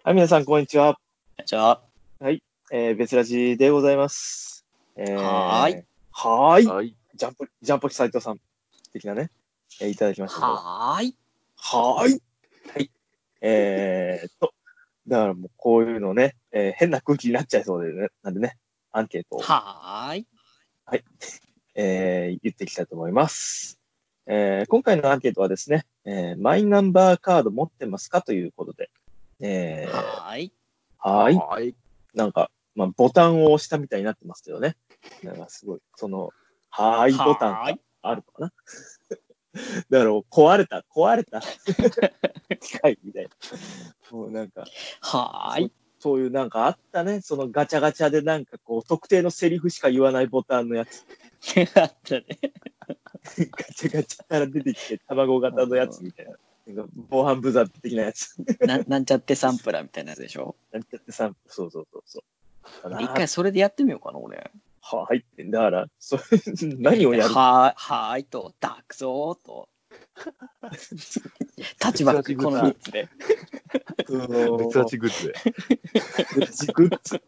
はい、皆さん、こんにちは。 じゃあ、 はい、別ラジでございます。 はーい。 はーい。 はい。 ジャンポキ斉藤さん的なね、いただきましたけど。 はーい。 はーい。はい。だからもうこういうのね、変な空気になっちゃいそうでね、なんでね、アンケートを、 はーい。 言っていきたいと思います。今回のアンケートはですね、マイナンバーカード持ってますかということで、 はーい。 はーい。 はい。 なんか、まあ、ボタンを押したみたいになってますけどね。なんかすごい、はーいボタンがあるのかな。だから、壊れた機械みたいな。もうなんか、 はーい。 そういうなんかあったね。そのガチャガチャでなんかこう、特定のセリフしか言わないボタンのやつ。 あったね。 ガチャガチャから出てきて、卵型のやつみたいな。なんか防犯ブザー的なやつ。 なんちゃってサンプラーみたいなやつでしょ。 なんちゃってさ、そうそうそうそう。 一回それでやってみようかな、俺。 はーいって。だから、何をやるはーいと、ダクゾーと、立場この3つで。 別ラチグッズで。 グッズ。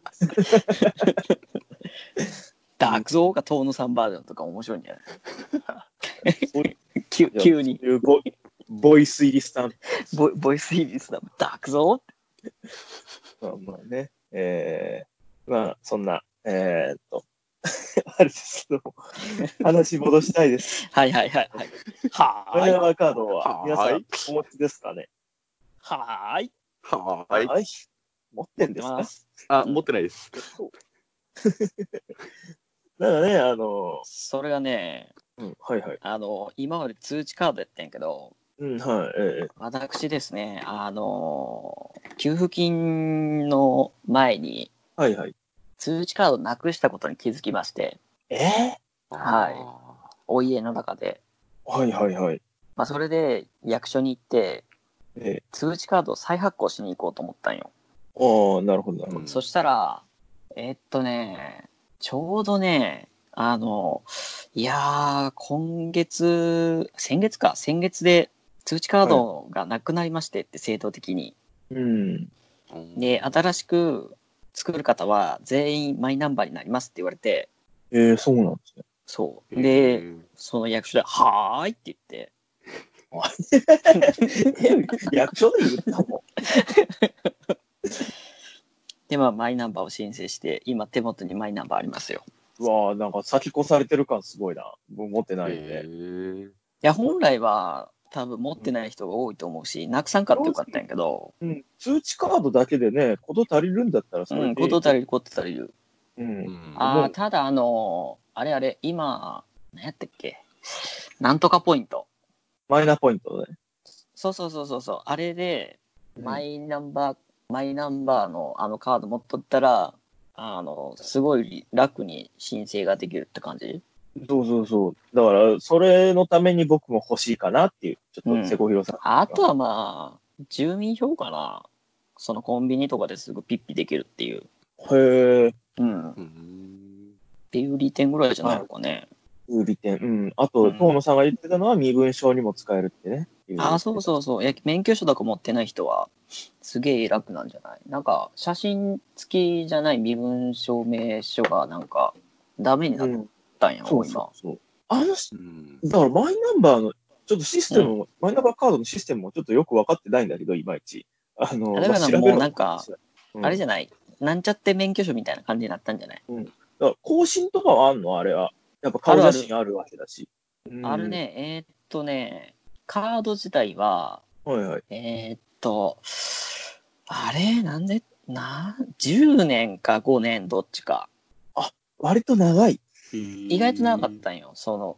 ダクゾーが遠野さんバージョンとか面白いんじゃないそうい急にうボイス入りスタンプ。 ボイスイリスだ。ダクゾーまあね。まあ、そんな、あれですけど、話戻したいです。 はいはいはいはい。はマイナンーい。 バーカードは皆さんはいお持ちですかね。 はーい。 はい。 持ってんですか。 あ、持ってないです。 だからね、 それがね、 はいはい。 今まで通知カードやったんやけど、 はい、 私ですね、給付金の前にはいはい。 通知カードなくしたことに気づきまして、はいお家の中で、 はいはいはい。 まあ、それで役所に行ってえ通知カードを再発行しに行こうと思ったんよ。 ああ、なるほどなるほど。 そしたら、ちょうどね、いやー、先月で通知カードがなくなりましてって制度的に。 うん。 で、新しく作る方は全員マイナンバーになりますって言われて、 そうなんですね。 そう。で、その役所で、はーいって言って、 役所で言ったの。 で、まあ、マイナンバーを申請して、今手元にマイナンバーありますよ。 うわあ、なんか先越されてる感すごいな。僕持ってないんで。 いや、本来は多分持ってない人が多いと思うし、なくさんかってよかったんやけど、 通知カードだけでね、こと足りるんだったらそれで。 こと足りること足りる。ただあれ、今、何やったっけ、なんとかポイント。 マイナポイントね。 そう。あれで、マイナンバーのカード持っとったら、すごい楽に申請ができるって感じ。 そう。だから、それのために僕も欲しいかなっていう、ちょっと瀬古弘さん。 あとはまあ、住民票かな。そのコンビニとかですぐピッピできるっていう。 へえ。 っていう利点ぐらいじゃないのかね。 利点。あと、遠野さんが言ってたのは身分証にも使えるってね。 そう。免許証とか持ってない人は、すげえ楽なんじゃない？なんか、写真付きじゃない身分証明書がなんか、ダメになったんやろ、今。 そう。だからマイナンバーの、ちょっとシステムマイナンバーカードのシステムもちょっとよく分かってないんだけど、いまいち。 だからもうなんか、あれじゃない？なんちゃって免許証みたいな感じになったんじゃない？ だから更新とかはあんのあれは。やっぱ顔写真あるわけだし。 あるね。カード自体は、あれ10年か5年どっちか。 割と長い。 意外と長かったんよ。そん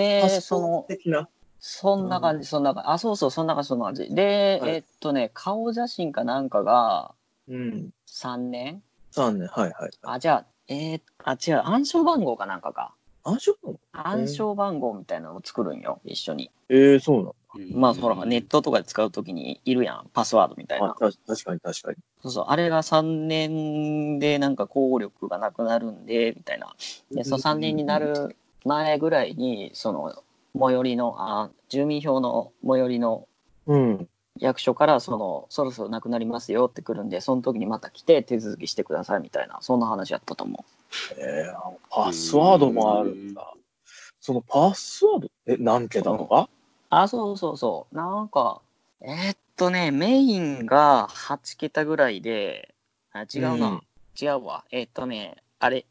な感じ。そんな感じ。で、顔写真かなんかが、3年？ 3年、はい。 じゃあ、違う、暗証番号かなんかか。 暗証番号みたいなのを作るんよ、一緒に。 そうなの。 まあ、ネットとかで使うときにいるやん、パスワードみたいな。 確かに。 そう、あれが3年でなんか効力がなくなるんで、みたいな。で、その3年になる前ぐらいに、最寄りの、住民票の最寄りの役所からそろそろなくなりますよって来るんで、その時にまた来て手続きしてくださいみたいな、そんな話やったと思パスワードもあるんだ。そのパスワード、何桁とか？ そうそうそう。なんか、メインが8桁ぐらいで、違うな。違うわ。あれ、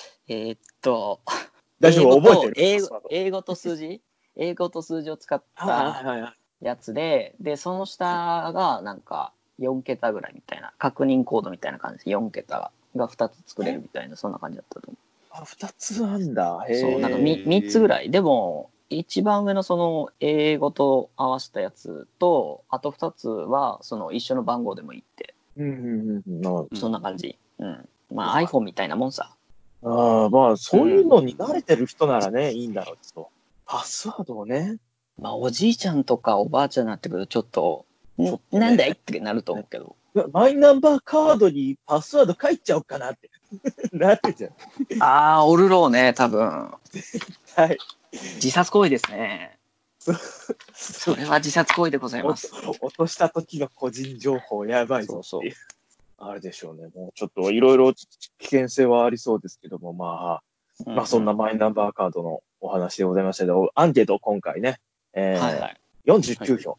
大丈夫、覚えてる？ 英語と数字を使ったやつで、その下がなんか4桁ぐらいみたいな、確認コードみたいな感じで4桁が2つ作れるみたいな、そんな感じだったと思う。 2つなんだ。 そう、なんか 3つぐらい。でも、一番上のその英語と合わせたやつと、あと2つはその一緒の番号でもいいって。そんな感じ。まあ iPhone みたいなもんさ。 まあ、そういうのに慣れてる人ならね、いいんだろうけど。パスワードをね。 まあ、おじいちゃんとかおばあちゃんになってくると、ちょっと、なんだいってなると思うけど。 マイナンバーカードにパスワード書いちゃおうかなって。なるじゃん。 おるろうね、多分。 はい。 自殺行為ですね。それは自殺行為でございます。 落とした時の個人情報やばいぞっていう。あれでしょうね。もうちょっといろいろ危険性はありそうですけども、まあそんなマイナンバーカードのお話でございましたけど、アンケート今回ね、49票。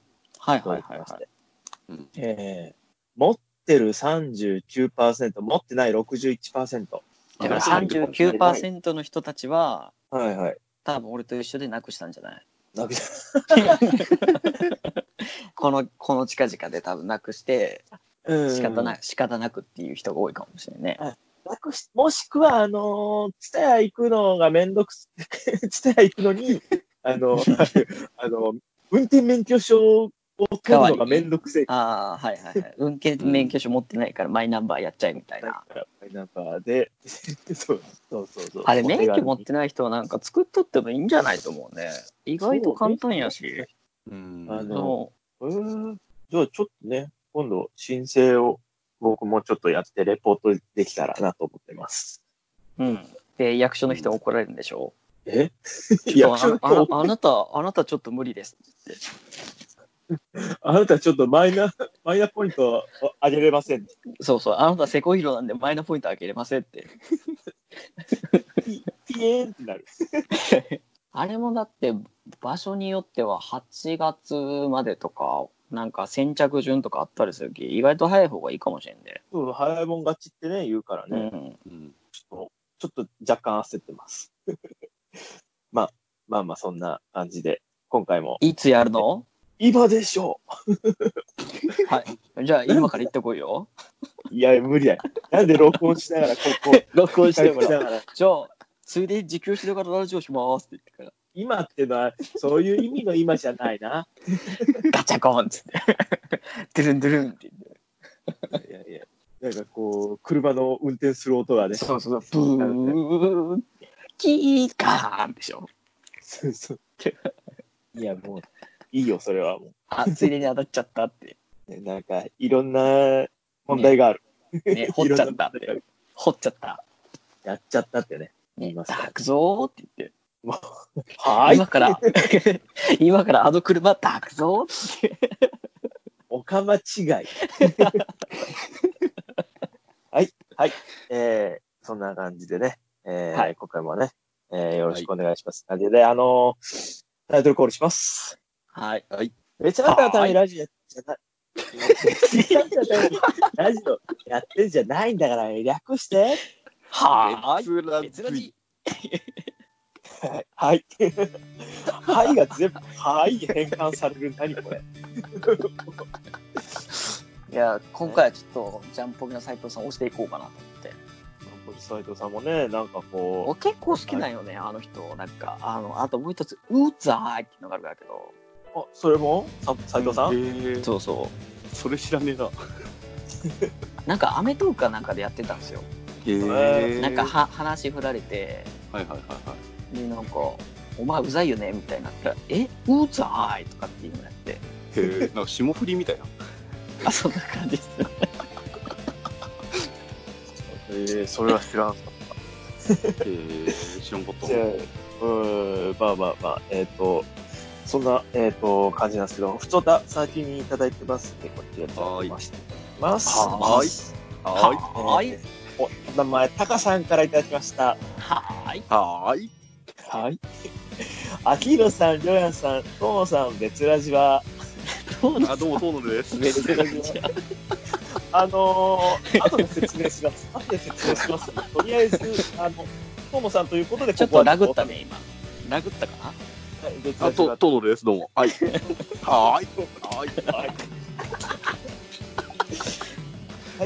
持ってる 39%、持ってない 61%。 だから 39% の人たちは、 多分俺と一緒でなくしたんじゃない？ なくしたこの近々で多分なくして、仕方なくっていう人が多いかもしれないね。 もしくは、ツタヤ行くのがツタヤ行くのに、運転免許証を取るのがめんどくせえ。 運転免許証持ってないからマイナンバーやっちゃえみたいな。 マイナンバーで、そう。 あれ、免許持ってない人はなんか作っとってもいいんじゃないと思うね。意外と簡単やし。 じゃあちょっとね、今度申請を僕もちょっとやってレポートできたらなと思ってます。 で、役所の人怒られるんでしょ？ 役所の人あなたちょっと無理ですって。 あなたちょっとマイナポイントあげれません。 そう、あなたセコイロなんでマイナポイントあげれませんって。 ピエーンってなる。 あれもだって場所によっては8月までとか、なんか先着順とかあったりするき、意外と早い方がいいかもしれんで。 そう、早いもん勝ちってね、言うからね。ちょっと若干焦ってます。まあ、そんな感じで、今回も。 いつやるの？ 今でしょう。はい。じゃあ今から行ってこいよ。 いや、無理だよ。なんで録音しながら、 録音しながら。じゃあ、ついでに自供しながらラジオしますって言ってから。 今ってのは、そういう意味の今じゃないな。 ガチャコンっつって。ドゥルンドゥルンって言って。いや。なんか車の運転する音がね。 そう。ブーン。キーカーンでしょ。 そう。いや、もう、いいよ、それはもう。ついでに当たっちゃったって。 なんか、いろんな問題がある。 掘っちゃったって。掘っちゃった。 やっちゃったってね。 抱くぞーって言って。 はい。 今からあの車抱くぞーって。 おかま違い。はい。そんな感じでね。今回もね、よろしくお願いします。で、タイトルコールします。 はい。 めちゃめちゃためにラジオやってんじゃない。ラジオやってんじゃないんだから、略して。 別ラジ。 はい。はいが全部、はいに変換される。何これ。 いや、今回はちょっと、ジャンポケの斉藤さん押していこうかなと思って。ジャンポケ斉藤さんもね、なんか結構好きなんよね、あの人。なんか、あともう一つ、うざーいっていうのがあるんだけど。 それも斉藤さん？ そう。 それ知らねえな。 なんか、アメトーークかなんかでやってたんですよ。なんか話振られて、で、なんか、お前うざいよねみたいになったら、うざーいとかっていうのやって。 なんか霜降りみたいな。 そんな感じです。 それは知らんかった。 知らんかった。 まあ。 そんな、感じなんですけど、ふつおた先にいただいてますんで、こちら読ませていただきます。 はい。 はい。 お名前、タカさんからいただきました。 はい。 はい。 はい。アキヒロさん、りょうやんさん、トモさん、別ラジは。 どうも、トモです。 別ラジは。 後で説明します。とりあえず、トモさんということで、 ちょっとラグったね、今。ラグったかな？ はい、別ラジは。 トモです、どうも。はい。はい。はい。 はい。はい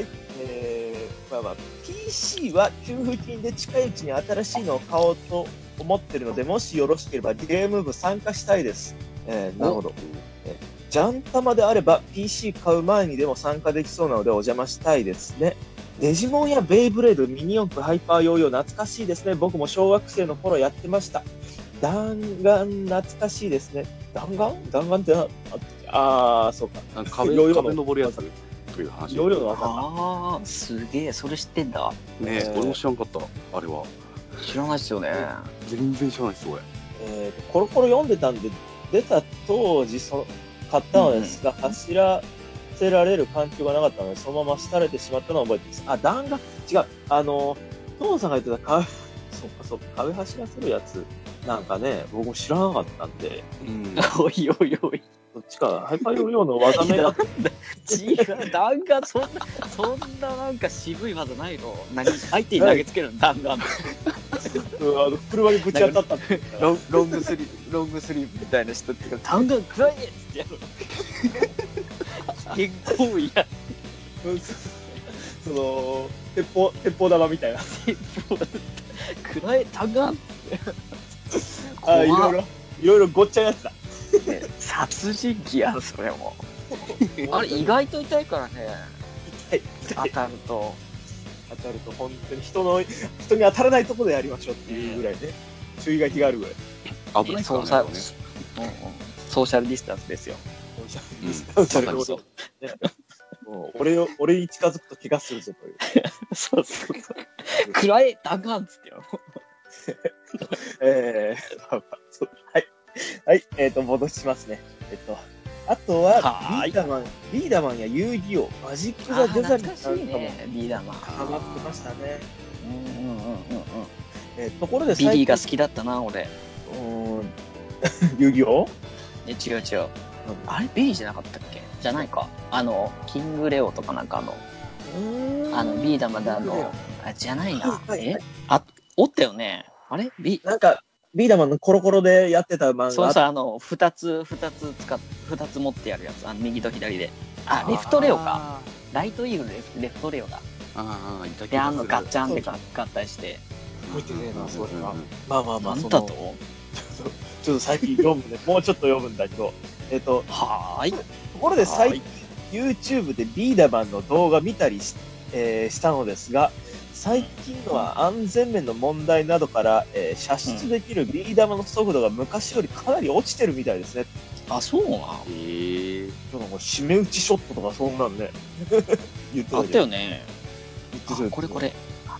。PC は給付金で近いうちに新しいのを買おうと思ってるので、もしよろしければゲーム部参加したいです。なるほど。ジャンタマであれば PC 買う前にでも参加できそうなのでお邪魔したいですね。デジモンやベイブレード、ミニ四駆、ハイパーヨーヨー懐かしいですね。僕も小学生の頃やってました。弾丸懐かしいですね。弾丸ってそうか。 壁登るやつという話。 ヨーヨーの技か。 ああ、すげえ、それ知ってんだ。 ねえ、俺も知らんかった、あれは。 知らないっすよね。 全然知らないっす、俺。 コロコロ読んでたんで、出た当時買ったのですが、走らせられる環境がなかったので、そのまま廃れてしまったのを覚えてます。あ、弾丸、違う。トモさんが言ってたそうか、壁走らせるやつ、なんかね、僕も知らなかったんで。 おいおいおい。 どっちか、ハイパーヨーヨーの技名が。 違う、弾丸、そんななんか渋い技ないの？相手に投げつけるの、弾丸。 車にぶち当たったロングスリーブみたいな人っていうか、弾丸くらえってやるの。危険行為や。 鉄砲玉みたいな。 くらえ、弾丸って。 いろいろごっちゃやつだ。 殺人鬼やん、それも。あれ、意外と痛いからね。当たると本当に人に当たらないところでやりましょうっていうぐらいね、注意書きがあるぐらい。 危ないからね。 ソーシャルディスタンスですよ。 ソーシャルディスタンス。もう俺に近づくと怪我するぞという。 そう。くらえ、弾丸っつってよ。 はい。戻しますね。あとは、ビーダマンや遊戯王、マジック・ザ・デザリンなんかも、 ビーダマン。 ハマってましたね。ところでビリーが好きだったな、俺。 遊戯王？ 違う。あれ、ビリーじゃなかったっけ？じゃないか。キングレオとかなんかビーダマンでじゃないな。おったよね。あれ？ なんか、ビーダマンのコロコロでやってた漫画。 そう、2つ持ってやるやつ。右と左で。レフトレオか。ライトイーグルでレフトレオだ。 いたで、ガッチャンって合体して。 覚えてねえな、そうだな。まあ、 なんだと？ ちょっと最近読むね。もうちょっと読むんだけど。 はーい。 ところで最近 YouTube でビーダマンの動画見たりしたのですが、最近のは安全面の問題などから、射出できるビー玉の速度が昔よりかなり落ちてるみたいですね。 あ、そうなの？ なんか締め打ちショットとかそんなんね。言ってたあったよね。これ。あった。これ。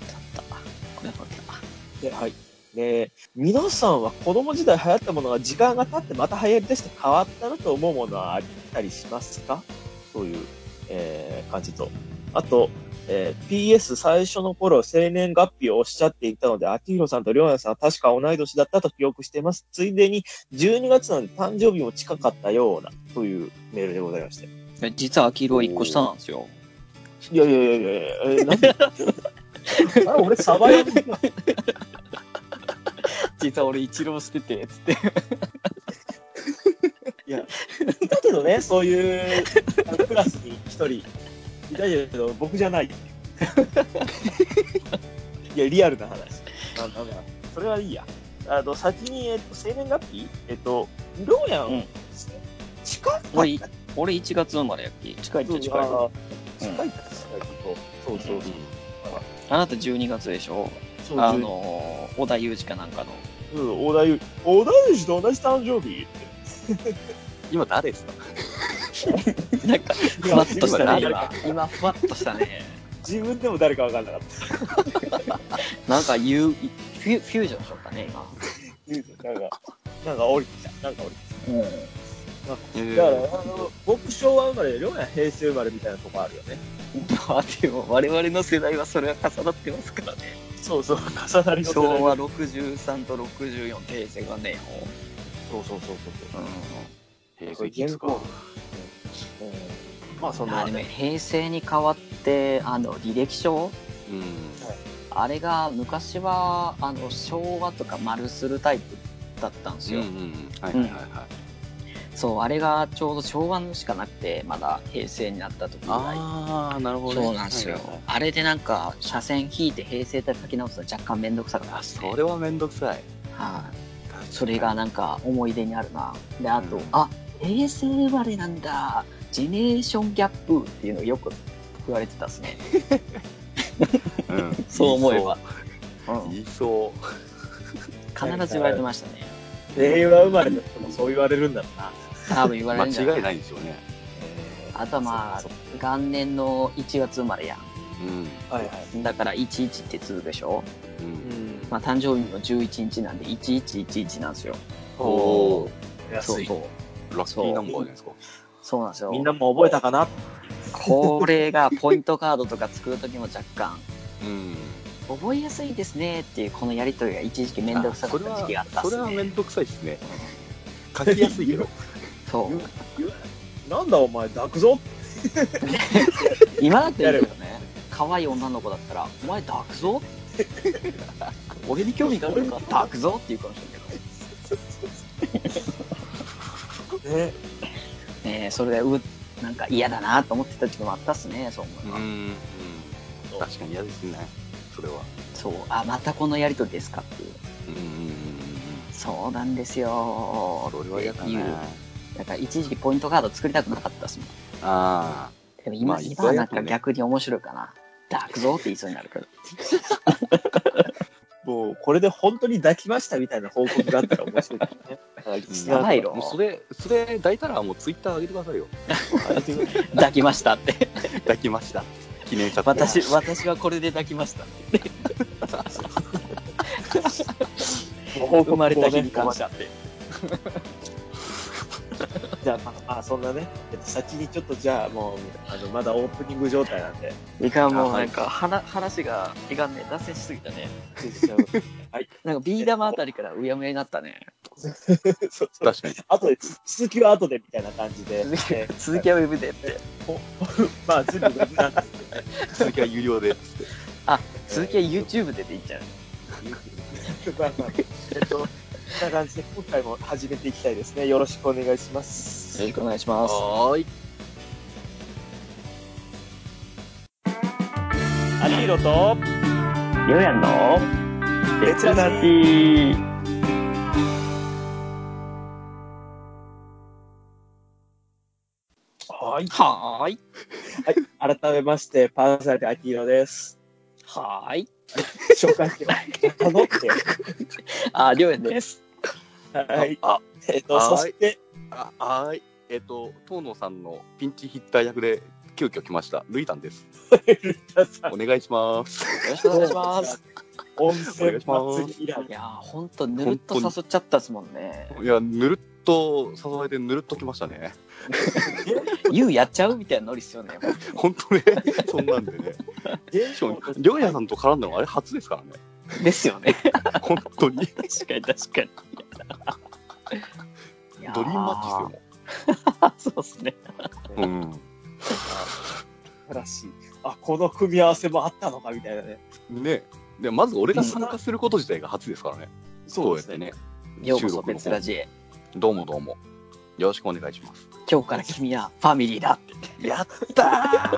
で、はい。で、皆さんは子供時代流行ったものが時間が経ってまた流行り出して変わったなと思うものはあったりしますか？そういう、感じと。あと、PS 最初の頃、生年月日をおっしゃっていたので、秋広さんとりょうやさんは確か同い年だったと記憶しています。ついでに、12月なので誕生日も近かったような、というメールでございまして。 実は秋広1個下なんですよ。 いや、なんで俺サバ読み実は俺一浪してて、つって。 いや、いたけどね、そういうクラスに一人いたけど、僕じゃない。いや、リアルな話。それはいいや。先に、生年月日りょうやん、近い俺1月生まれやっけ。近いっちゃ近い。 近いそう。 あなた12月でしょ？織田裕二かなんかの。 織田裕二と同じ誕生日今誰ですか？ なんか、ふわっとしたね、今ふわっとしたね。 自分でも誰か分かんなかった。 なんかフュージョンしよったね、今。 なんか降りてきた。 だから僕昭和生まれでりょうや平成生まれみたいなとこあるよね。 でも我々の世代はそれは重なってますからね。 そう重なりの世代。 昭和63と64、平成がね。 そう。 平成キッズか。 まあそんな。 でも平成に変わって履歴書、あれが昔は昭和とか丸するタイプだったんですよ。そう、あれがちょうど昭和のしかなくて、まだ平成になった時ぐらい。 ああ、なるほど、ね。 そうなんですよ。あれでなんか車線引いて平成って書き直すの若干めんどくさかった、ね。 それはめんどくさい。 それがなんか思い出にあるな。で、あと、平成生まれなんだ。ジェネレーションギャップっていうのをよく言われてたっすね。そう思えば。 言いそう。 必ず言われてましたね。 令和生まれの人もそう言われるんだろうな。 多分言われるんじゃない。 間違いないんですよね。 あとはまあ元年の1月生まれやん。だから11って続くでしょ。まあ誕生日も11日なんで1111なんですよ。 安い。 ラッキーナンバーじゃないですか。 そうなんですよ。 みんなも覚えたかな。 これがポイントカードとか作る時も若干。覚えやすいですねっていうこのやりとりが一時期めんどくさかった時期があったっすね。 それはめんどくさいですね。書きやすいけど。 そう。 なんだお前抱くぞ。 今だって言うよね。可愛い女の子だったらお前抱くぞ。俺に興味があるのか抱くぞって言うかもしれないけど。ね。それでなんか嫌だなと思ってた時期もあったっすね。そう思います。 確かに嫌ですね。それは。 そう。またこのやりとりですかっていう。そうなんですよ。 それは嫌だね。 だから一時期ポイントカード作りたくなかったっすもん。でも今はなんか逆に面白いかな。抱くぞって言いそうになるから。 もうこれで本当に抱きましたみたいな報告があったら面白いですね。 やばいろ。 もうそれ抱いたらもうツイッター上げてくださいよ。 抱きましたって。 抱きました。記念撮影。私はこれで抱きました。生まれた日に感謝って。 じゃあそんなね、先にちょっとじゃあもうまだオープニング状態なんで。 いかんもうなんか話がいかんね脱線しすぎたね。 はい。 なんかビー玉あたりからうやむやになったね。 確かに。 後で続きは後でみたいな感じで。 続きはウェブでって。 まあ全部ウェブなんですけどね。 続きは有料でって。 続きは YouTube でって言っちゃう。 こんな感じで今回も始めていきたいですね。よろしくお願いします。 よろしくお願いします。 はい。 アキヒロとりょうやんの別ラジ。 はい。改めましてパーソナリティアキヒロです。 はい。 紹介して頼って。 りょうやんです。 はい。そして、 東野さんのピンチヒッター役で急遽来ました、ルイタンです。お願いします。 よろしくお願いします。 温泉祭り以来。 いやほんとぬるっと誘っちゃったっすもんね。 いや、ぬるっと誘われてぬるっと来ましたね。 ユウやっちゃうみたいなノリっすよね。 本当ね、そんなんでね。しかも、りょうやさんと絡んだのあれ初ですからね。 ですよね。 本当に。 確かに。 ドリームマッチですよ。 そうっすね。 素晴らしい。この組み合わせもあったのかみたいなね。 ね。でまず俺が参加すること自体が初ですからね。 そうですね。 ようこそ別ラジへ。 どうも。よろしくお願いします。 今日から君はファミリーだって。 やった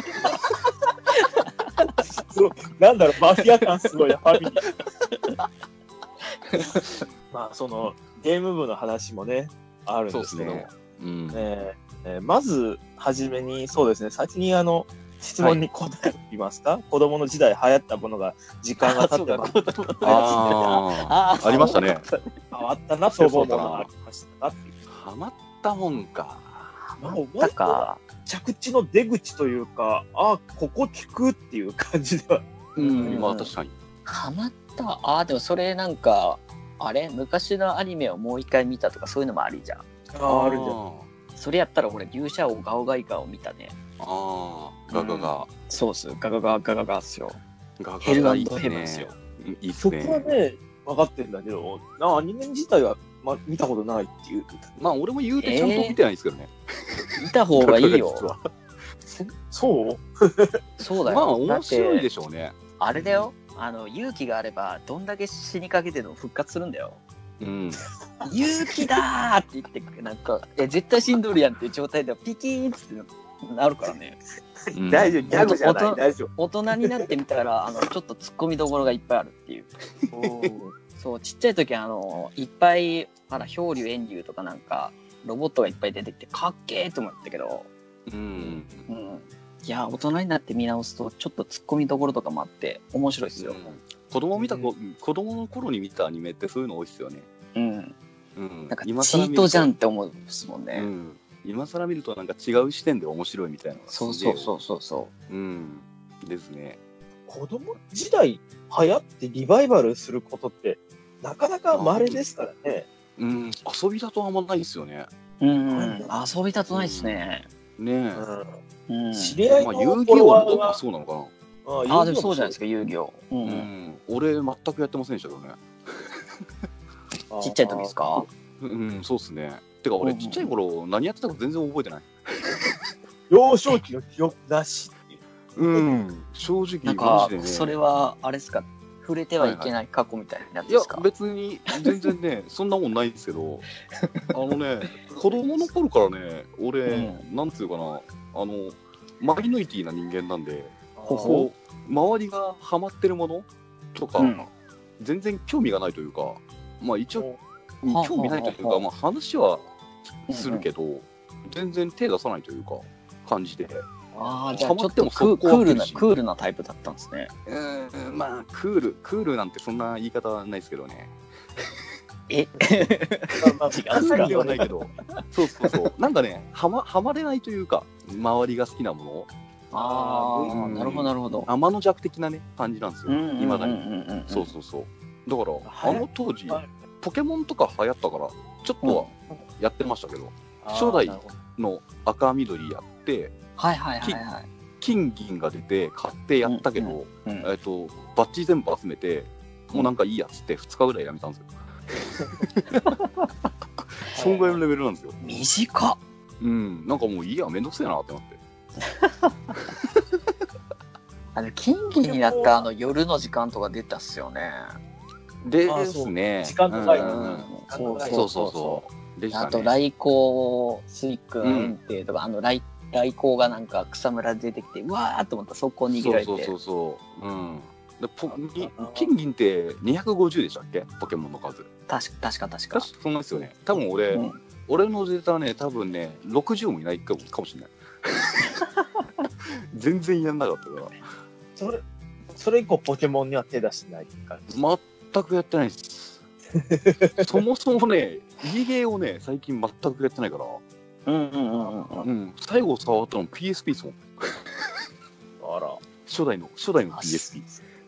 ー。なんだろう、マフィア感すごいな、ファミリー。まあそのゲーム部の話もねあるんですけど、まずはじめにそうですね、先に質問に答えてみますか。子供の時代流行ったものが時間が経ってます。 ありましたね。 変わったなと思うものがありましたか。 ハマったもんか。 なんか着地の出口というか、ここ聞くっていう感じでは。 まあ確かに。 ハマった。でもそれなんか昔のアニメをもう一回見たとかそういうのもありじゃん。 あるんじゃん。 それやったら俺、勇者王ガオガイガを見たね。 ガガガ。 そうっす。ガガガガガガっすよ。 ガガヘルガいいっすヘブンっすよ。 ね。いいっすそこはね。 ね、分かってるんだけど、アニメ自体は、見たことないっていう。 まあ、俺も言うてちゃんと見てないですけどね。 見た方がいい実よ。 はそうそうだよ。 まあ、面白いでしょうね。 あれだよ。勇気があれば、どんだけ死にかけてでも復活するんだよ。 うん。 勇気だーって言って、なんか、絶対死んどるやんっていう状態ではピキーンってなるからね。 大丈夫、ギャグじゃない、大丈夫。 大人になってみたら、ちょっと突っ込みどころがいっぱいあるっていう。そう、ちっちゃい時いっぱい、漂流遠流とかなんか、ロボットがいっぱい出てきて、かっけーと思ったけど、いや、大人になって見直すと、ちょっと突っ込みどころとかもあって、面白いですよ。 子供の頃に見たアニメってそういうの多いっすよね。 なんか、チートじゃんって思うんですもんね。 今更見るとなんか違う視点で面白いみたいな。 そう。 ですね。 子供時代流行ってリバイバルすることってなかなか稀ですからね。 遊びだとあんまないですよね。 遊びだとないですね。 ねえ。知り合いの遊戯王もそうなのかな。 でもそうじゃないですか、遊戯王。 俺全くやってませんでしたけどね。 ちっちゃい時ですか？ そうっすね。てか俺ちっちゃい頃何やってたか全然覚えてない。 幼少期の記憶なしっていう。 正直なんかそれはあれですか、触れてはいけない過去みたいなやつですか？ いや別に全然ねそんなもんないんですけど、子供の頃からね俺、なんつうかなマイノリティな人間なんで、こう周りがハマってるものとか、全然興味がないというか、まあ一応興味ないというか、まあ話はするけど、全然手出さないというか感じで。 じゃあちょっとクールなタイプだったんですね。 まあクールなんてそんな言い方はないですけどね。 違うクールではないけど、そうなんかねハマれないというか、周りが好きなもの。 なるほどなるほど。 天の弱的なね感じなんですよ。未だに。そう。だから当時ポケモンとか流行ったからちょっとはやってましたけど、初代の赤緑やって、金銀が出て買ってやったけど、バッジ全部集めてもうなんかいいやつって2日ぐらいやめたんですよ。そんぐらいのレベルなんですよ。 短っ。 なんかもういいや、めんどくせえなってなって。 金銀になった夜の時間とか出たっすよね。 ですね。 時間とかそう。 あと来光スイックの園庭とか、来光がなんか草むらで出てきてうわーっと思ったらそこ逃げられて。 金銀って250でしたっけ、ポケモンの数。 確かそんなですよね。多分俺のデータはね多分ね60もいないかもしれない。全然やんなかったから。 それ以降ポケモンには手出してないって感じ。 全くやってないです。そもそもね家ゲーをね最近全くやってないから。最後触ったの PSP ですもん。 あら。 初代の PSP。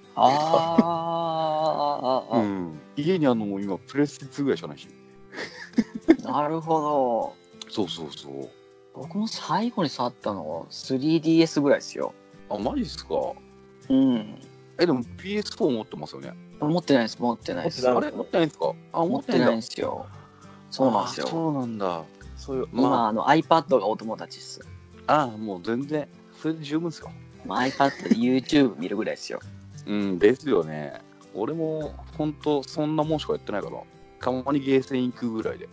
家に今プレステ2ぐらいしかないし。 なるほど。そう。 僕も最後に触ったのは 3DS ぐらいですよ。 マジっすか。でも PS4 持ってますよね。 持ってないです。 あれ持ってないんですか。 持ってないんですよ。そうなんですよ。 そうなんだ。 今iPad がお友達っす。 もう全然それで十分ですよ。 iPad で YouTube 見るぐらいですよ。 ですよね。俺も本当そんなもんしかやってないから、たまにゲーセン行くぐらいで。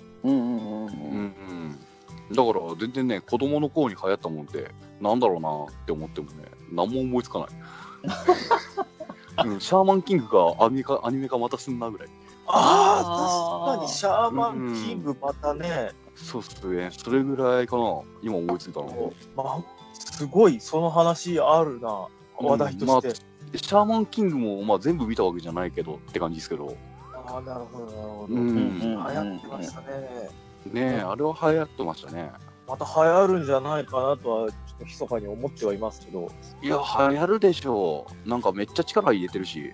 だから全然ね子供の頃に流行ったもんってなんだろうなって思ってもね何も思いつかない。シャーマンキングがアニメ化またすんなぐらい。 確かにシャーマンキングまたね。 そうっすね。それぐらいかな今思いついたの。 すごいその話あるな、話題として。 シャーマンキングも全部見たわけじゃないけどって感じですけど。 なるほど。流行ってましたね。 あれは流行ってましたね。 また流行るんじゃないかなとはちょっと密かに思ってはいますけど。 いや流行るでしょう。なんかめっちゃ力入れてるし。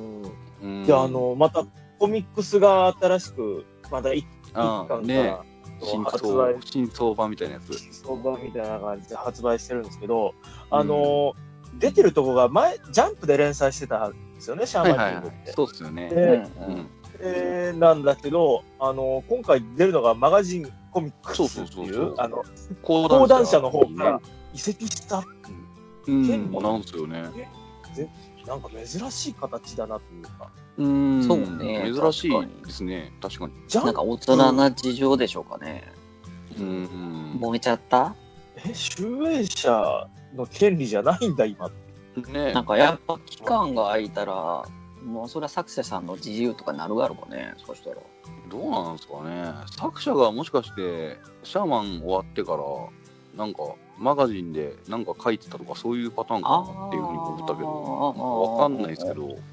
でまたコミックスが新しくまだ一巻が新装版みたいなやつ。 新装版みたいな感じで発売してるんですけど、出てるとこがジャンプで連載してたんですよね、シャーマンキングって。 そうですよね。 なんだけど、今回出るのがマガジンコミックスっていう、講談社の方から移籍したなんですよね。 なんか珍しい形だなというか。 そうね。 珍しいですね。確かに。 なんか大人な事情でしょうかね。揉めちゃった？ 集英社の権利じゃないんだ今。 ね。なんかやっぱ期間が空いたら、もうそれは作者さんの自由とかなるやろかね。そしたら。 どうなんですかね。作者がもしかしてシャーマン終わってからなんかマガジンでなんか書いてたとかそういうパターンかなっていうふうに思ったけど、わかんないですけど、ね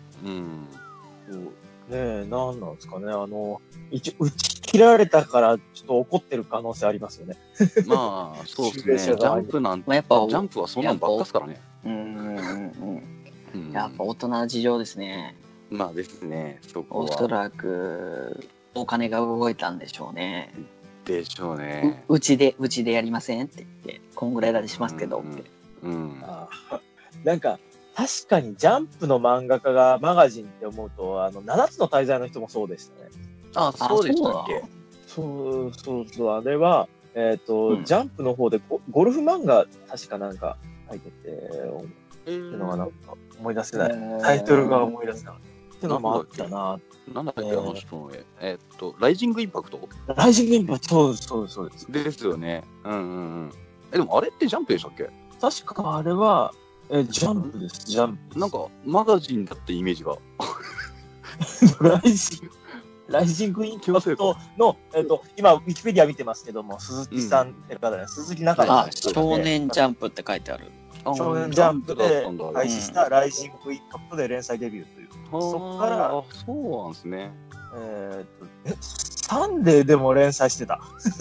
え、なんなんですかね。一応打ち切られたからちょっと怒ってる可能性ありますよね。 まあそうですね。ジャンプなんて、ジャンプはそんなんばっかですからね。 やっぱ大人な事情ですね。 まあですね。 おそらくお金が動いたんでしょうね。 でしょうね。 うちでやりませんって言って、こんぐらいだけしますけどって。 なんか確かにジャンプの漫画家がマガジンって思うと、7つの大罪の人もそうでしたね。 そうでしたっけ？ そう、あれは、ジャンプの方でゴルフ漫画確かなんか書いてて、っていうのがなんか思い出せない。タイトルが思い出せない。っていうのもあったな。 なんだっけ、あの人のライジングインパクト？ ライジングインパクト、そうです。 ですよね。でもあれってジャンプでしたっけ？ 確かあれは、ジャンプです、ジャンプ。 なんか、マガジンだってイメージが。 ライジングインパクトの、今、ウィキペディア見てますけども、鈴木さんって方ね、鈴木中さん。少年ジャンプって書いてある。 少年ジャンプで開始したライジングインパクトで連載デビューという。そこから、 そうなんですね。 サンデーでも連載してた。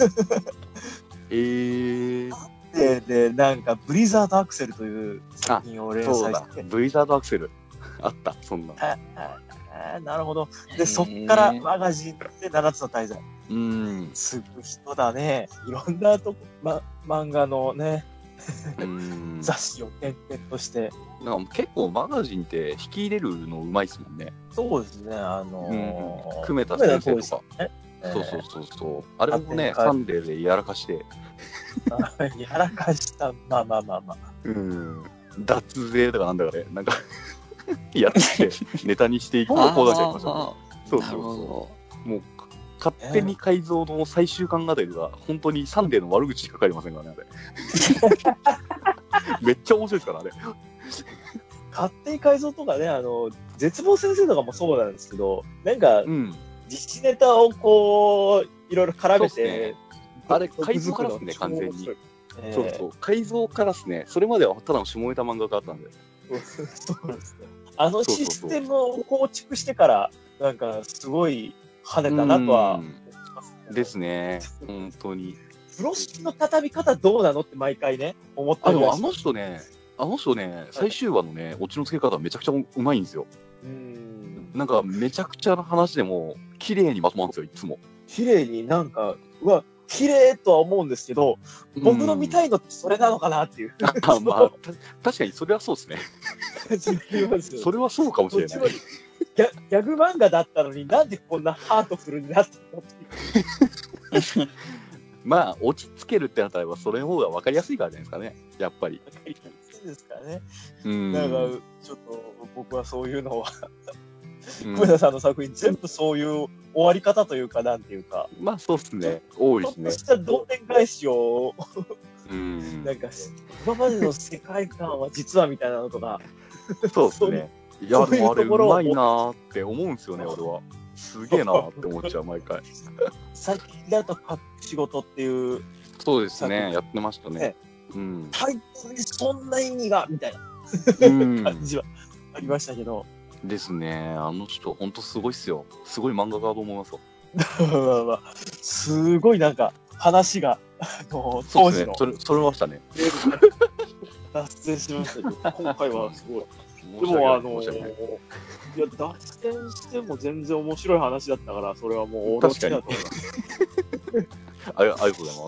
で、なんか、ブリザードアクセルという作品を連載して。 ブリザードアクセル。あった、そんな。 なるほど。で、そっからマガジンで7つの大罪。すごい人だね。いろんな漫画のね、雑誌を転々として。 なんか結構マガジンって引き入れるのうまいですもんね。 そうですね。 久米田先生とか。そう。あれもね、サンデーでやらかして。 やらかした。まあ。 脱税とかなんだかね、なんかやってネタにしていく方向だけありましたね。そう。もう勝手に改造の最終巻あたりが本当にサンデーの悪口しか書かれませんからね、あれ。めっちゃ面白いですから、あれ。 勝手に改造とかね、絶望先生とかもそうなんですけど、なんか、実施ネタをこう、いろいろ絡めて、 あれ、改造からですね、完全に。そう。改造からですね、それまではただの下ネタ漫画家だったんで。 そうですね。システムを構築してから、なんか、すごい跳ねたなとは思いますね。ですね、本当に。 風呂敷の畳み方どうなのって毎回ね、思ってる。 あの人ね、最終話のね、オチの付け方めちゃくちゃうまいんですよ。なんか、めちゃくちゃな話でも、綺麗にまとまるんですよ、いつも。 綺麗になんか、綺麗とは思うんですけど、僕の見たいのってそれなのかなっていう。 確かにそれはそうですね。それはそうかもしれない。 ギャグ漫画だったのになんでこんなハートフルになってるのっていう。 まあ、落ち着けるってなったら、それの方が分かりやすいからじゃないですかね、やっぱり。 分かりやすいですからね。だから、ちょっと僕はそういうのは、久米田さんの作品、全部そういう終わり方というか、なんていうか。 まあ、そうですね。多いですね。 ちょっとしたどんでん返しを、なんか、今までの世界観は実はみたいなのとか。 そうですね。いや、でもあれ、うまいなーって思うんですよね、俺は。すげえなーって思っちゃう、毎回。 最近だと、隠し仕事っていう。 そうですね、やってましたね。 タイトルにそんな意味がみたいな感じはありましたけど。 ですね、あの人、ほんとすごいっすよ。すごい漫画家だと思いますよ。 すごいなんか、話が、当時の。 それましたね。 脱線しましたけど、今回はすごい。でもいや、脱線しても全然面白い話だったから、それはもう驚きだと思います。 ありがとうございます。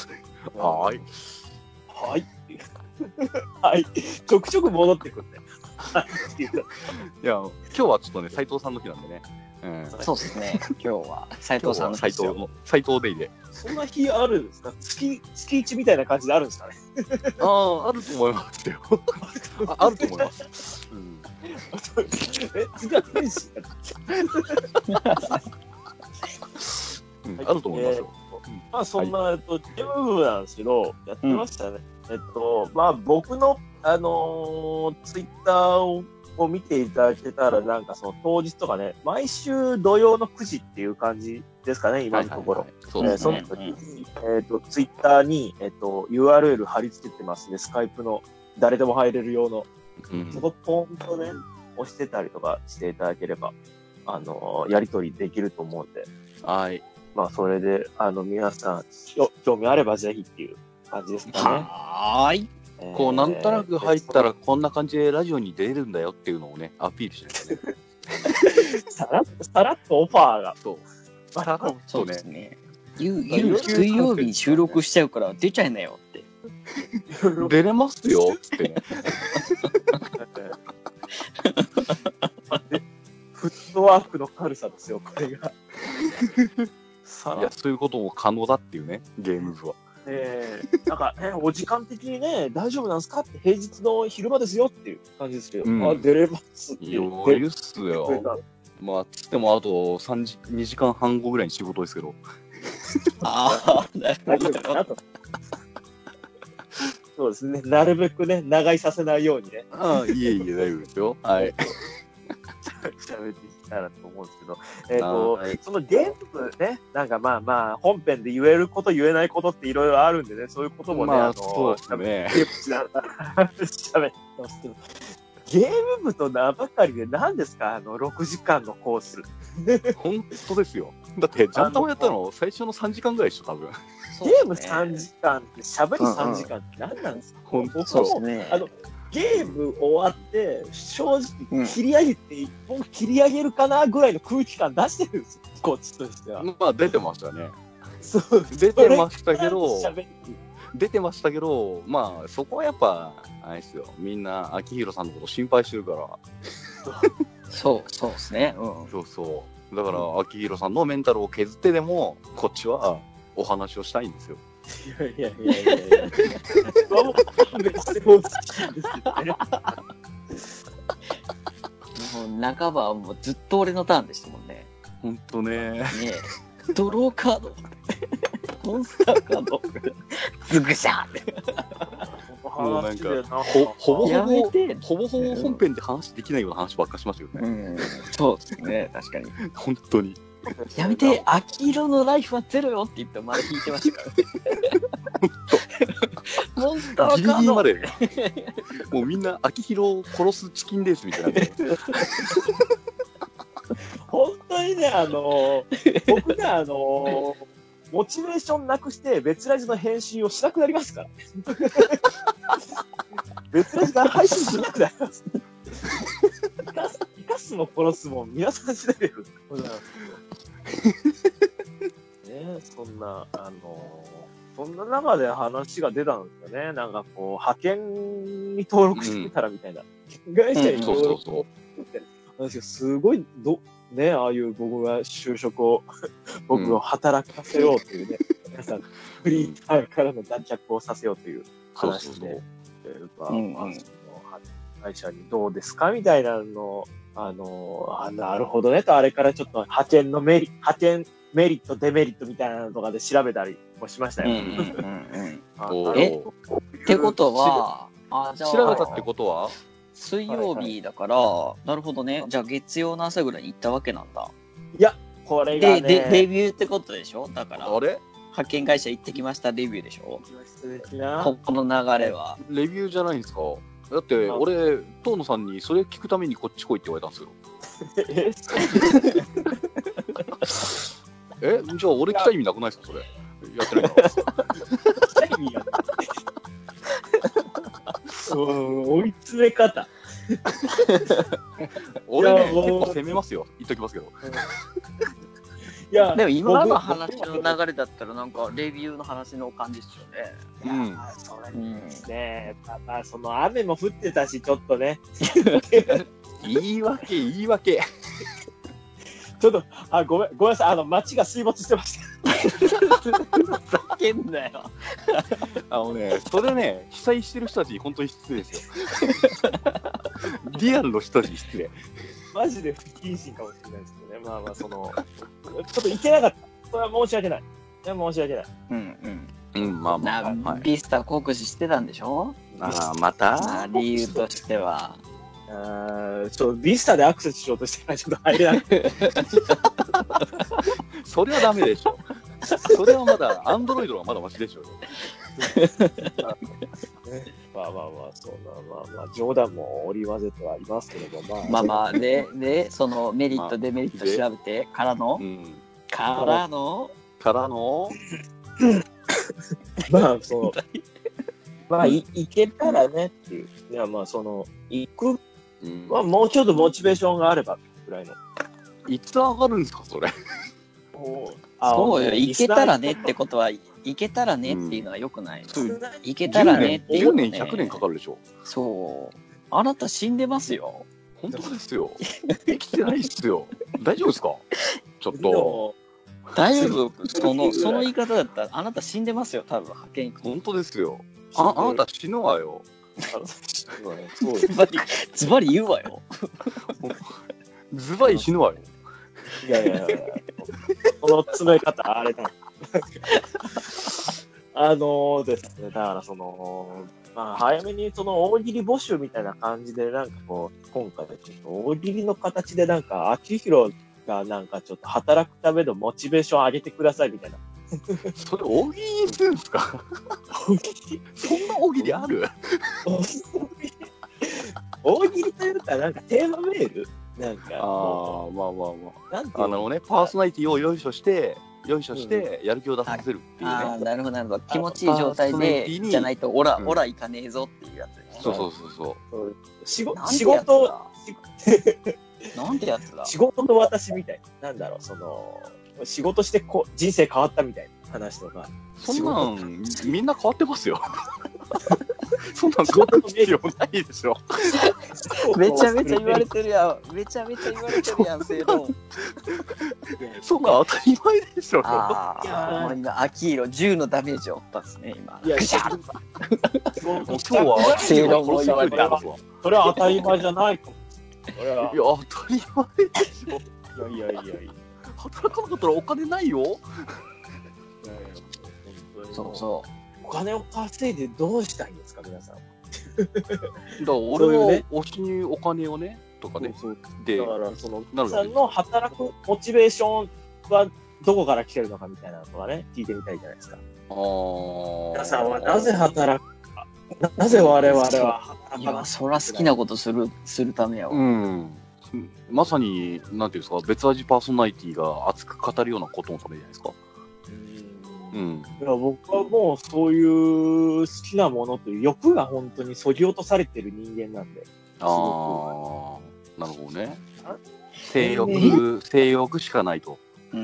はい。 はい。はい。ちょくちょく戻ってくるね。 いや、今日はちょっとね、斉藤さんの日なんでね。 そうですね。今日は斉藤さんの日ですよ。 斉藤デイで。 そんな日あるんですか？月一みたいな感じであるんですかね？ あると思いますよ。あると思います。 次は天使あると思いますよ。 まあそんな、ゲーム部なんですけど、やってましたね。まあ僕の、ツイッターを見ていただけたら、なんかその当日とかね、毎週土曜の9時っていう感じですかね、今のところ。その時に、ツイッターに、URL 貼り付けてますね、スカイプの誰でも入れる用の。そこポンとね、押してたりとかしていただければ、やり取りできると思うんで。 はい。 まあ、それで、皆さん、興味あればぜひっていう感じですかね。 はーい。 こう、なんとなく入ったら、こんな感じでラジオに出れるんだよっていうのをね、アピールしないとね。 さらっとオファーが。 そう。さらっとね。水曜日に収録しちゃうから出ちゃいなよって。 出れますよってね。 フットワークの軽さですよ、これが。 いや、そういうことも可能だっていうね、ゲーム部は。 なんかね、お時間的にね、大丈夫なんですかって、平日の昼間ですよっていう感じですけど、出れますっていう。 余裕っすよ。まあ、つってもあと2時間半後ぐらいに仕事ですけど。 なるほど。そうですね、なるべくね、長居させないようにね。 いえ、大丈夫ですよ。はい。 喋っていったらと思うんですけど、そのゲームね、なんかまあ、本編で言えること言えないことっていろいろあるんでね、そういうこともね、 そうですね。 喋ってますけど、ゲーム部と名ばかりで何ですか、6時間のコース。 本当ですよ。だって、ジャンタマやったの最初の3時間ぐらいでしょ、多分。 ゲーム3時間って、喋り3時間って何なんですか？ 本当そうですね。 ゲーム終わって、正直切り上げて、もう切り上げるかなぐらいの空気感出してるんですよ、こっちとしては。 まあ、出てましたね。 そう、 出てましたけど、まあ、そこはやっぱ、あれですよ。みんな、秋広さんのこと心配してるから。 そうですね。 そうそう。だから、秋広さんのメンタルを削ってでも、こっちはお話をしたいんですよ。 いや。もう半ばはもうずっと俺のターンでしたもんね。 ほんとね。 ドローカード、モンスターカード、ズグシャーって。 もうなんか、ほぼほぼ本編で話できないような話ばっかしましたよね。 そうですね、確かに。 本当に。 やめて、秋色のライフはゼロよって言ってまだ引いてましたからね。モンスターカード。ギリギリまで。 もうみんな秋広を殺すチキンレースみたいな。 本当にね、僕ね、モチベーションなくして別ラジの編集をしなくなりますから。別ラジが配信しなくなります。生かすも殺すも皆さん次第でございますね。そんな中で話が出たんですよね。なんかこう、派遣に登録してたらみたいな。会社に登録してたら。すごい、ね、ああいう僕が就職を、僕を働かせようというね、皆さん、フリーターからの脱却をさせようという話で、会社にどうですかみたいなのを、なるほどねと、あれからちょっと派遣メリット、デメリットみたいなのとかで調べたりもしましたよ。 ってことは、 調べたってことは水曜日だから、なるほどね。じゃあ月曜の朝ぐらいに行ったわけなんだ。 いや、これがね。 で、レビューってことでしょ？だから。 あれ？ 派遣会社行ってきましたレビューでしょ？この流れは。 レビューじゃないんですか？だって、俺、遠野さんにそれ聞くためにこっち来いって言われたんですよ。じゃあ俺来た意味なくないですかそれ。やってないから。来た意味や追い詰め方。 俺ね、結構攻めますよ。言っときますけど。 いや、 でも今の話の流れだったらなんかレビューの話の感じですよね。 いや、それね、まあその雨も降ってたし、ちょっとね。 言い訳。 ちょっと、ごめんなさい、街が水没してました。 ふざけんなよ。 それね、被災してる人たちに本当に失礼ですよ。リアルの人たちに失礼。 マジで不謹慎かもしれないですけどね。まあ、ちょっと行けなかった。それは申し訳ない。申し訳ない。 まあ。 ビスタ酷使してたんでしょ？ また理由としては。 ビスタでアクセスしようとしてからちょっと入れなくて。 それはダメでしょ。それはまだ、アンドロイドはまだマシでしょうよ。 まあ、冗談も織り交ぜてはいますけれども、 で、そのメリット、デメリット調べてからの、 行けたらねっていう。いや、行く、もうちょっとモチベーションがあればぐらいの。 いつ上がるんですか、それ。 そうよ、行けたらねってことは、行けたらねっていうのは良くない。行けたらねっていうのは、 10年、100年かかるでしょ。 そう。あなた死んでますよ。 本当ですよ。生きてないっすよ。大丈夫ですか？ちょっと。 大丈夫？その言い方だったら、あなた死んでますよ、多分、派遣行く。 本当ですよ。あなた死ぬわよ。 ズバリ言うわよ。 ズバリ死ぬわよ。 いや、この詰め方、あれだ。ですね、だから早めに大喜利募集みたいな感じで、なんか今回ちょっと大喜利の形でなんか、秋広がなんかちょっと働くためのモチベーション上げてくださいみたいな。 それ大喜利にするんですか？そんな大喜利ある？ 大喜利というか、なんかテーマメールなんか。 パーソナリティをよいしょして、やる気を出させるっていうね。 なるほど。気持ちいい状態で、じゃないと、オラ行かねえぞっていうやつね。 そう。 仕事、 なんてやつだ。 仕事と私みたいな。なんだろう、仕事して人生変わったみたいな話とか。 そんなんみんな変わってますよ。そんなん変わる必要ないでしょ。 めちゃめちゃ言われてるやん。正論。 そんな当たり前でしょ。 もう今、秋色10のダメージを負ったんですね、今。 いや、 今日は正論を言われた。 それは当たり前じゃないかも。 いや、当たり前でしょ。 いや。 働かなかったらお金ないよ。 そう。 お金を稼いでどうしたいんですか、皆さん。 だから俺は推しにお金をね、とかね。 だから皆さんの働くモチベーションはどこから来てるのかみたいなのはね、聞いてみたいじゃないですか。皆さんはなぜ働くか。なぜ我々は働かない。 そら好きなことするためやわ。 まさに、なんていうんですか、別味パーソナリティが熱く語るようなことのためじゃないですか。 いや、僕はもうそういう好きなものという欲が本当に削ぎ落とされてる人間なんで。 なるほどね。性欲しかないと。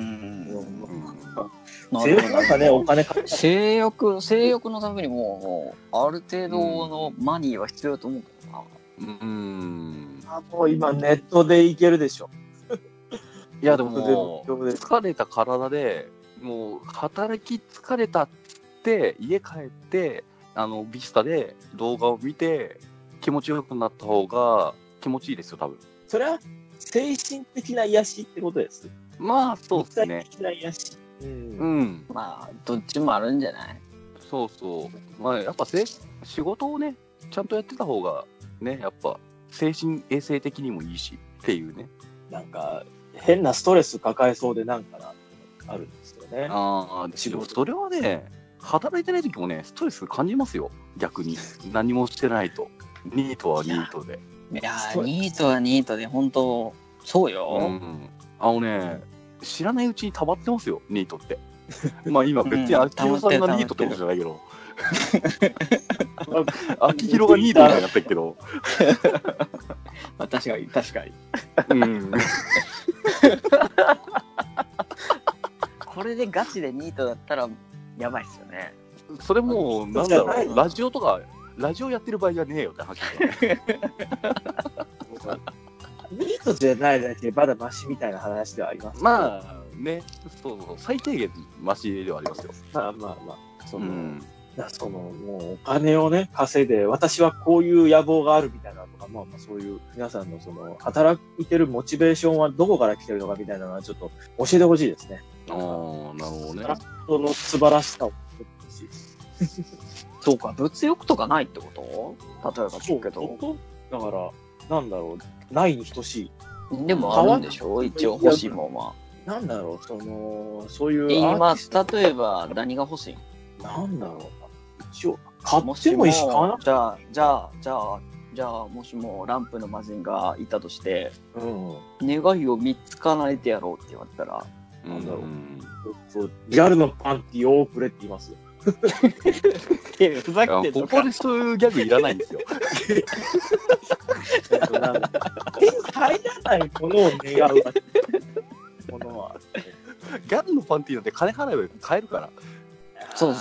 性欲なんかね、お金かけ性欲のためにもうある程度のマニーは必要だと思うけどな。 もう今ネットでいけるでしょ。 いやでも疲れた体でもう働き疲れたって家帰ってビスタで動画を見て気持ちよくなった方が気持ちいいですよ多分。 それは精神的な癒しってことです。 まあそうですね。 肉体的な癒し。 まあどっちもあるんじゃない？ そう。まあやっぱ仕事をねちゃんとやってた方がねやっぱ精神衛生的にもいいしっていうね。 なんか変なストレス抱えそうでなんかなあるんですよね。 それはね働いてない時もねストレス感じますよ逆に何もしてないと。ニートはニートで。 いやニートはニートで本当そうよ。 知らないうちに溜まってますよニートって。まあ今別に秋広さんがニートってことじゃないけど。秋広がニートみたいになったけど。 確かに。 れでガチでニートだったらやばいっすよね。 それもうなんだろう、ラジオやってる場合じゃねえよって話だよね。 ニートじゃないだけまだマシみたいな話ではあります。 まあね、そう最低限マシではありますよ。 まあそのもうお金をね稼いで、私はこういう野望があるみたいなとか、まあそういう皆さんのその働いてるモチベーションはどこから来てるのかみたいなのはちょっと教えてほしいですね。 ああ、なるほどね。 その素晴らしさを教えてほしい。 そうか、物欲とかないってこと？例えば聞くけど。 だから、なんだろう、ないに等しい。でもあるんでしょ一応欲しいもんは。 なんだろう、そういう今、例えば何が欲しい？ なんだろうな。一応、買ってもいいし、買わなくても。 じゃあ、もしもランプの魔人がいたとして、 うん、 願いを3つ叶えてやろうって言われたら、 なんだろう。ギャルのパンティをくれって言いますよ。 ふざけてるのか。 ここでそういうギャグいらないんですよ。 手に入らないものを願うものは。 ギャルのパンティなんて金払えば買えるから。 そう。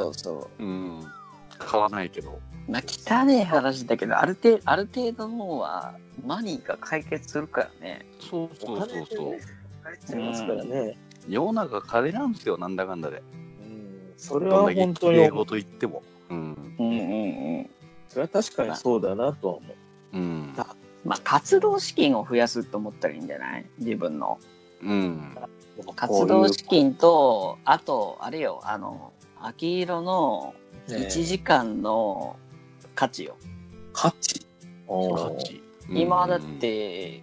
買わないけど。 まあ、汚い話だけど、ある程度のは、マニーが解決するからね。 そう。 入っちゃいますからね。 世の中金なんですよ、なんだかんだで。 それは本当に。 英語と言っても。 それは確かにそうだなとは思う。 まあ、活動資金を増やすと思ったらいいんじゃない？自分の。活動資金と、あと、あれよ、秋色の1時間の価値よ。 価値。 今だって、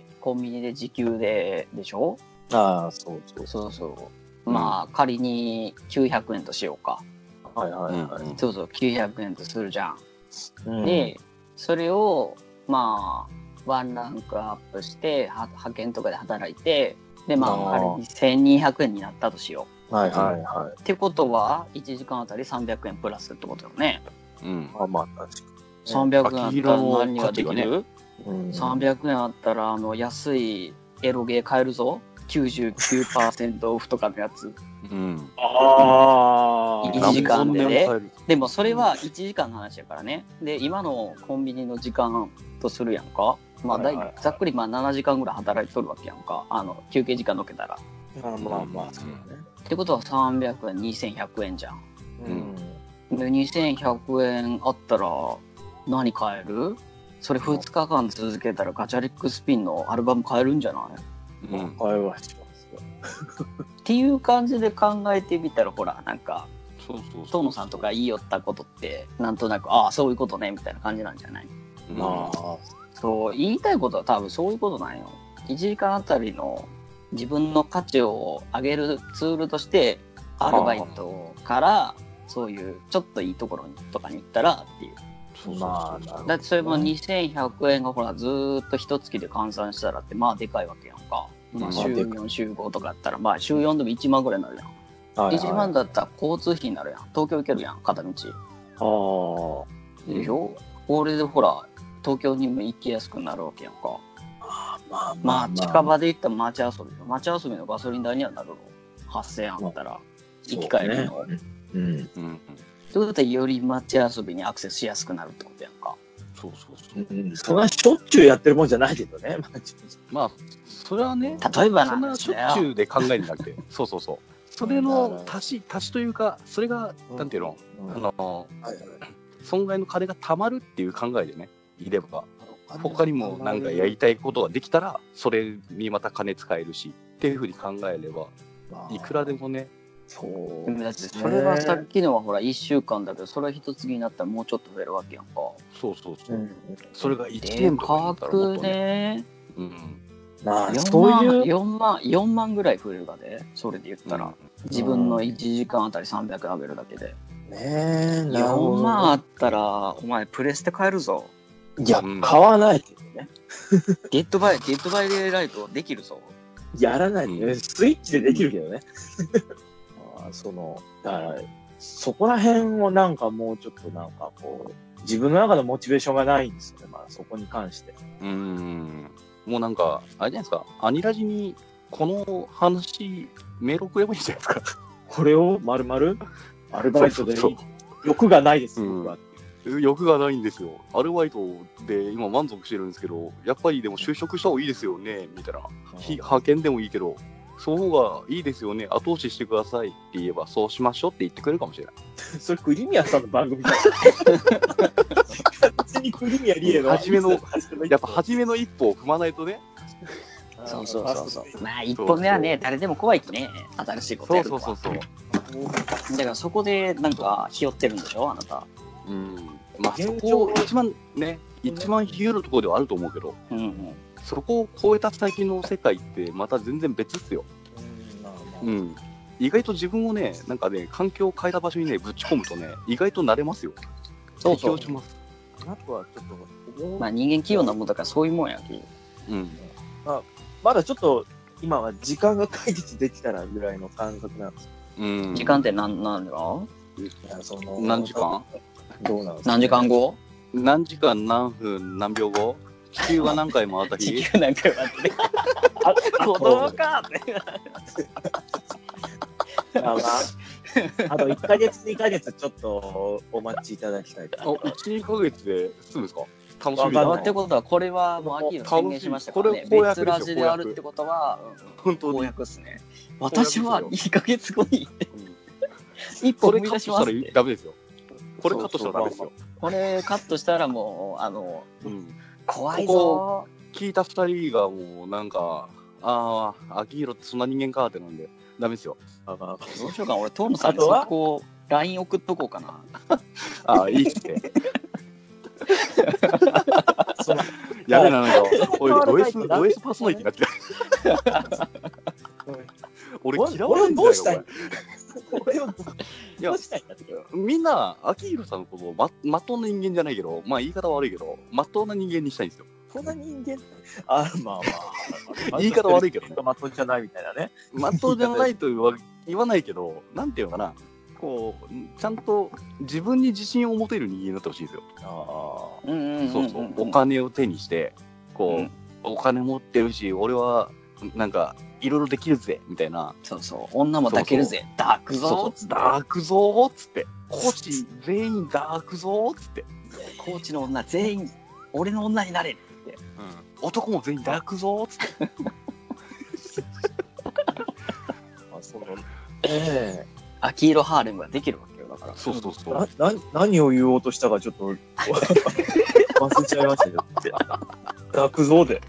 コンビニで時給でしょ？ ああ、そう。 まあ、仮に900円としようか。 はい。 そう、900円とするじゃん。で、それを、まあ、ワンランクアップして、派遣とかで働いて、で、まあ、仮に1200円になったとしよう。はい。 ってことは、1時間あたり300円プラスってことよね。 まあ、確かに。 300円あったら何ができる？300円あったら、安いエロゲー買えるぞ。99% オフとかのやつ。1時間でね。でもそれは1時間の話やからね。で、今のコンビニの時間とするやんか。まあ、ざっくり7時間ぐらい働いてとるわけやんか。休憩時間のけたら。 まあ、そうだね。 ってことは300円、2100円じゃん。で、2100円あったら何買える？それ2日間続けたらガチャリックスピンのアルバム買えるんじゃない？ 買えはしますよ。 っていう感じで考えてみたら、ほら、なんか、遠野さんとか言いよったことって、なんとなく、ああ、そういうことね、みたいな感じなんじゃない？そう、言いたいことは多分そういうことなんよ。1時間あたりの自分の価値を上げるツールとして、アルバイトから、そういうちょっといいところとかに行ったらっていう。だってそれも2100円がほらずーっと一月で換算したらってまあでかいわけやんか。まあ週4週5とかだったらまあ週4でも1万ぐらいになるやん。1万だったら交通費になるやん。東京行けるやん、片道。でしょ？これでほら東京にも行きやすくなるわけやんか。まあ近場で行ったら街遊び。街遊びのガソリン代にはなるの。8000円あったら行き帰りの。ということはより街遊びにアクセスしやすくなるってことやんか。 そんなしょっちゅうやってるもんじゃないけどね。 まあそれはね、 例えばそんなしょっちゅうで考えるんじゃなくて、それの足しというか、それがなんていうの、損害の金がたまるっていう考えでね、いれば、他にもなんかやりたいことができたら、それにまた金使えるしっていうふうに考えれば、いくらでもね。 だってそれはさっきのはほら1週間だけど、それは一月になったらもうちょっと増えるわけやんか。それが1年とかになったらもっとね。まあ4万ぐらい増えるかで、それで言ったら、自分の1時間あたり300上げるだけで。4万あったらお前プレステ買えるぞ。 いや、買わないけどね。 デッドバイデイライトできるぞ。 やらないね。スイッチでできるけどね。だからそこら辺をなんかもうちょっとなんかこう自分の中のモチベーションがないんですよね。まあそこに関して。 もうなんかあれじゃないですか。アニラジにこの話メール送ればいいじゃないですか。 これを丸々アルバイトで欲がないです、僕は。 欲がないんですよ。アルバイトで今満足してるんですけど、やっぱりでも就職した方がいいですよね、みたいな。派遣でもいいけど、その方がいいですよね、後押ししてくださいって言えば、そうしましょうって言ってくれるかもしれない。 それ、クリミアさんの番組だよ。別にクリミアリエのやっぱ初めの一歩を踏まないとね。 そう。まあ、一歩目はね、誰でも怖いきね、新しいことやるのは。そう。だからそこで、なんか、ひよってるんでしょ、あなた。 まあ、そこ一番ひよるところではあると思うけど、そこを超えた先の世界ってまた全然別っすよ。意外と自分をね、なんかね、環境を変えた場所にね、ぶち込むとね、意外と慣れますよ。 そう。 あとはちょっと、 まあ人間器用なもんだからそういうもんやき。 まだちょっと、今は時間が解決できたらぐらいの感覚なんですよ。 時間って何が？ 何時間？ どうなんですか？ 何時間後？ 何時間何分何秒後？地球が何回回った日？ 地球何回回って子供かって。 あと1ヶ月2ヶ月ちょっとお待ちいただきたい。 1、2ヶ月で済むんですか？楽しみだな。 ってことはこれはもう秋の宣言しましたからね。別ラジであるってことは公約ですね。私は2ヶ月後に一歩踏み出しますって。 ダメですよ。これカットしたらダメですよ。 これカットしたらもう怖いぞ。 聞いた2人がもうなんか秋広ってそんな人間かってなんでダメですよ。 どうしようか俺トムさんにそこ LINE 送っとこうかな。いいっすね。やべえな、なんかおいド S パーソナリティになってる。俺嫌われるんじゃないかこれ。いやみんな秋広さんのことをまっとうな人間じゃないけど、まあ言い方悪いけどまっとうな人間にしたいんですよ。 こんな人間まあ言い方悪いけどね。 まっとうじゃないみたいなね。 まっとうじゃないと言わないけど、なんていうのかな、こうちゃんと自分に自信を持てる人間になってほしいんですよ。お金を手にしてこう、お金持ってるし俺はなんかいろいろできるぜみたいな。 女も抱けるぜ、ダークゾーダークゾーっつって、コーチ全員ダークゾーっつって、 コーチの女全員俺の女になれって、 男も全員ダークゾーっつって秋色ハーレムができるわけよ。だからそう何を言おうとしたかちょっと忘れちゃいましたよってダークゾーで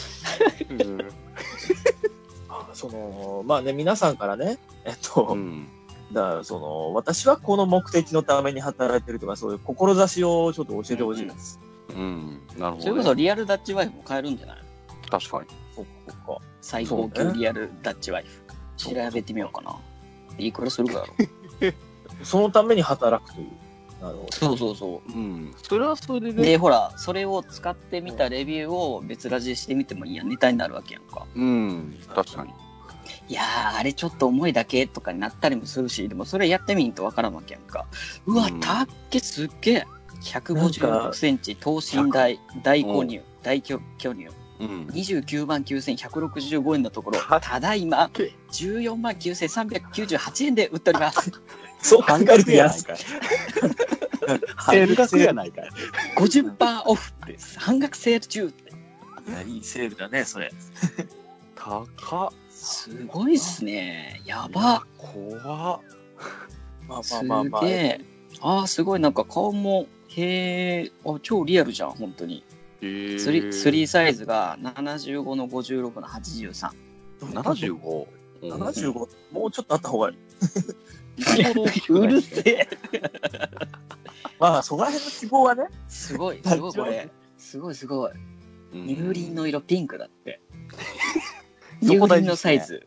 まあね、皆さんからね、だから私はこの目的のために働いてるとか、そういう志をちょっと教えてほしいです。 なるほど、ね。 それこそリアルダッチワイフも買えるんじゃない？ 確かに。 そっか。 最高級リアルダッチワイフ。調べてみようかな。いくらするかだろう。そのために働くという。なるほど。 そう。 それはそれでね。 で、ほら、それを使ってみたレビューを別ラジしてみてもいいやん。ネタになるわけやんか。 確かに。 いやー、あれちょっと重いだけとかになったりもするし、でもそれやってみんとわからんわけやんか。うわ、たっけすっげえ。156センチ、等身大、大巨乳。29万9165円のところ、ただいま14万9398円で売っております。 そう考えると安かい。 半額やないかい。 50% オフです。半額セール中って。 いいセールだね、それ。 高っ。 すごいっすね。やば。 怖っ。 すげえ。すごい、なんか顔も、超リアルじゃん、本当に。3サイズが75の56の83。 75？ 75？もうちょっとあった方がいい。 うるせえ。 まあ、そこら辺の希望はね。 すごいこれ。すごい。乳輪の色ピンクだって。乳輪のサイズ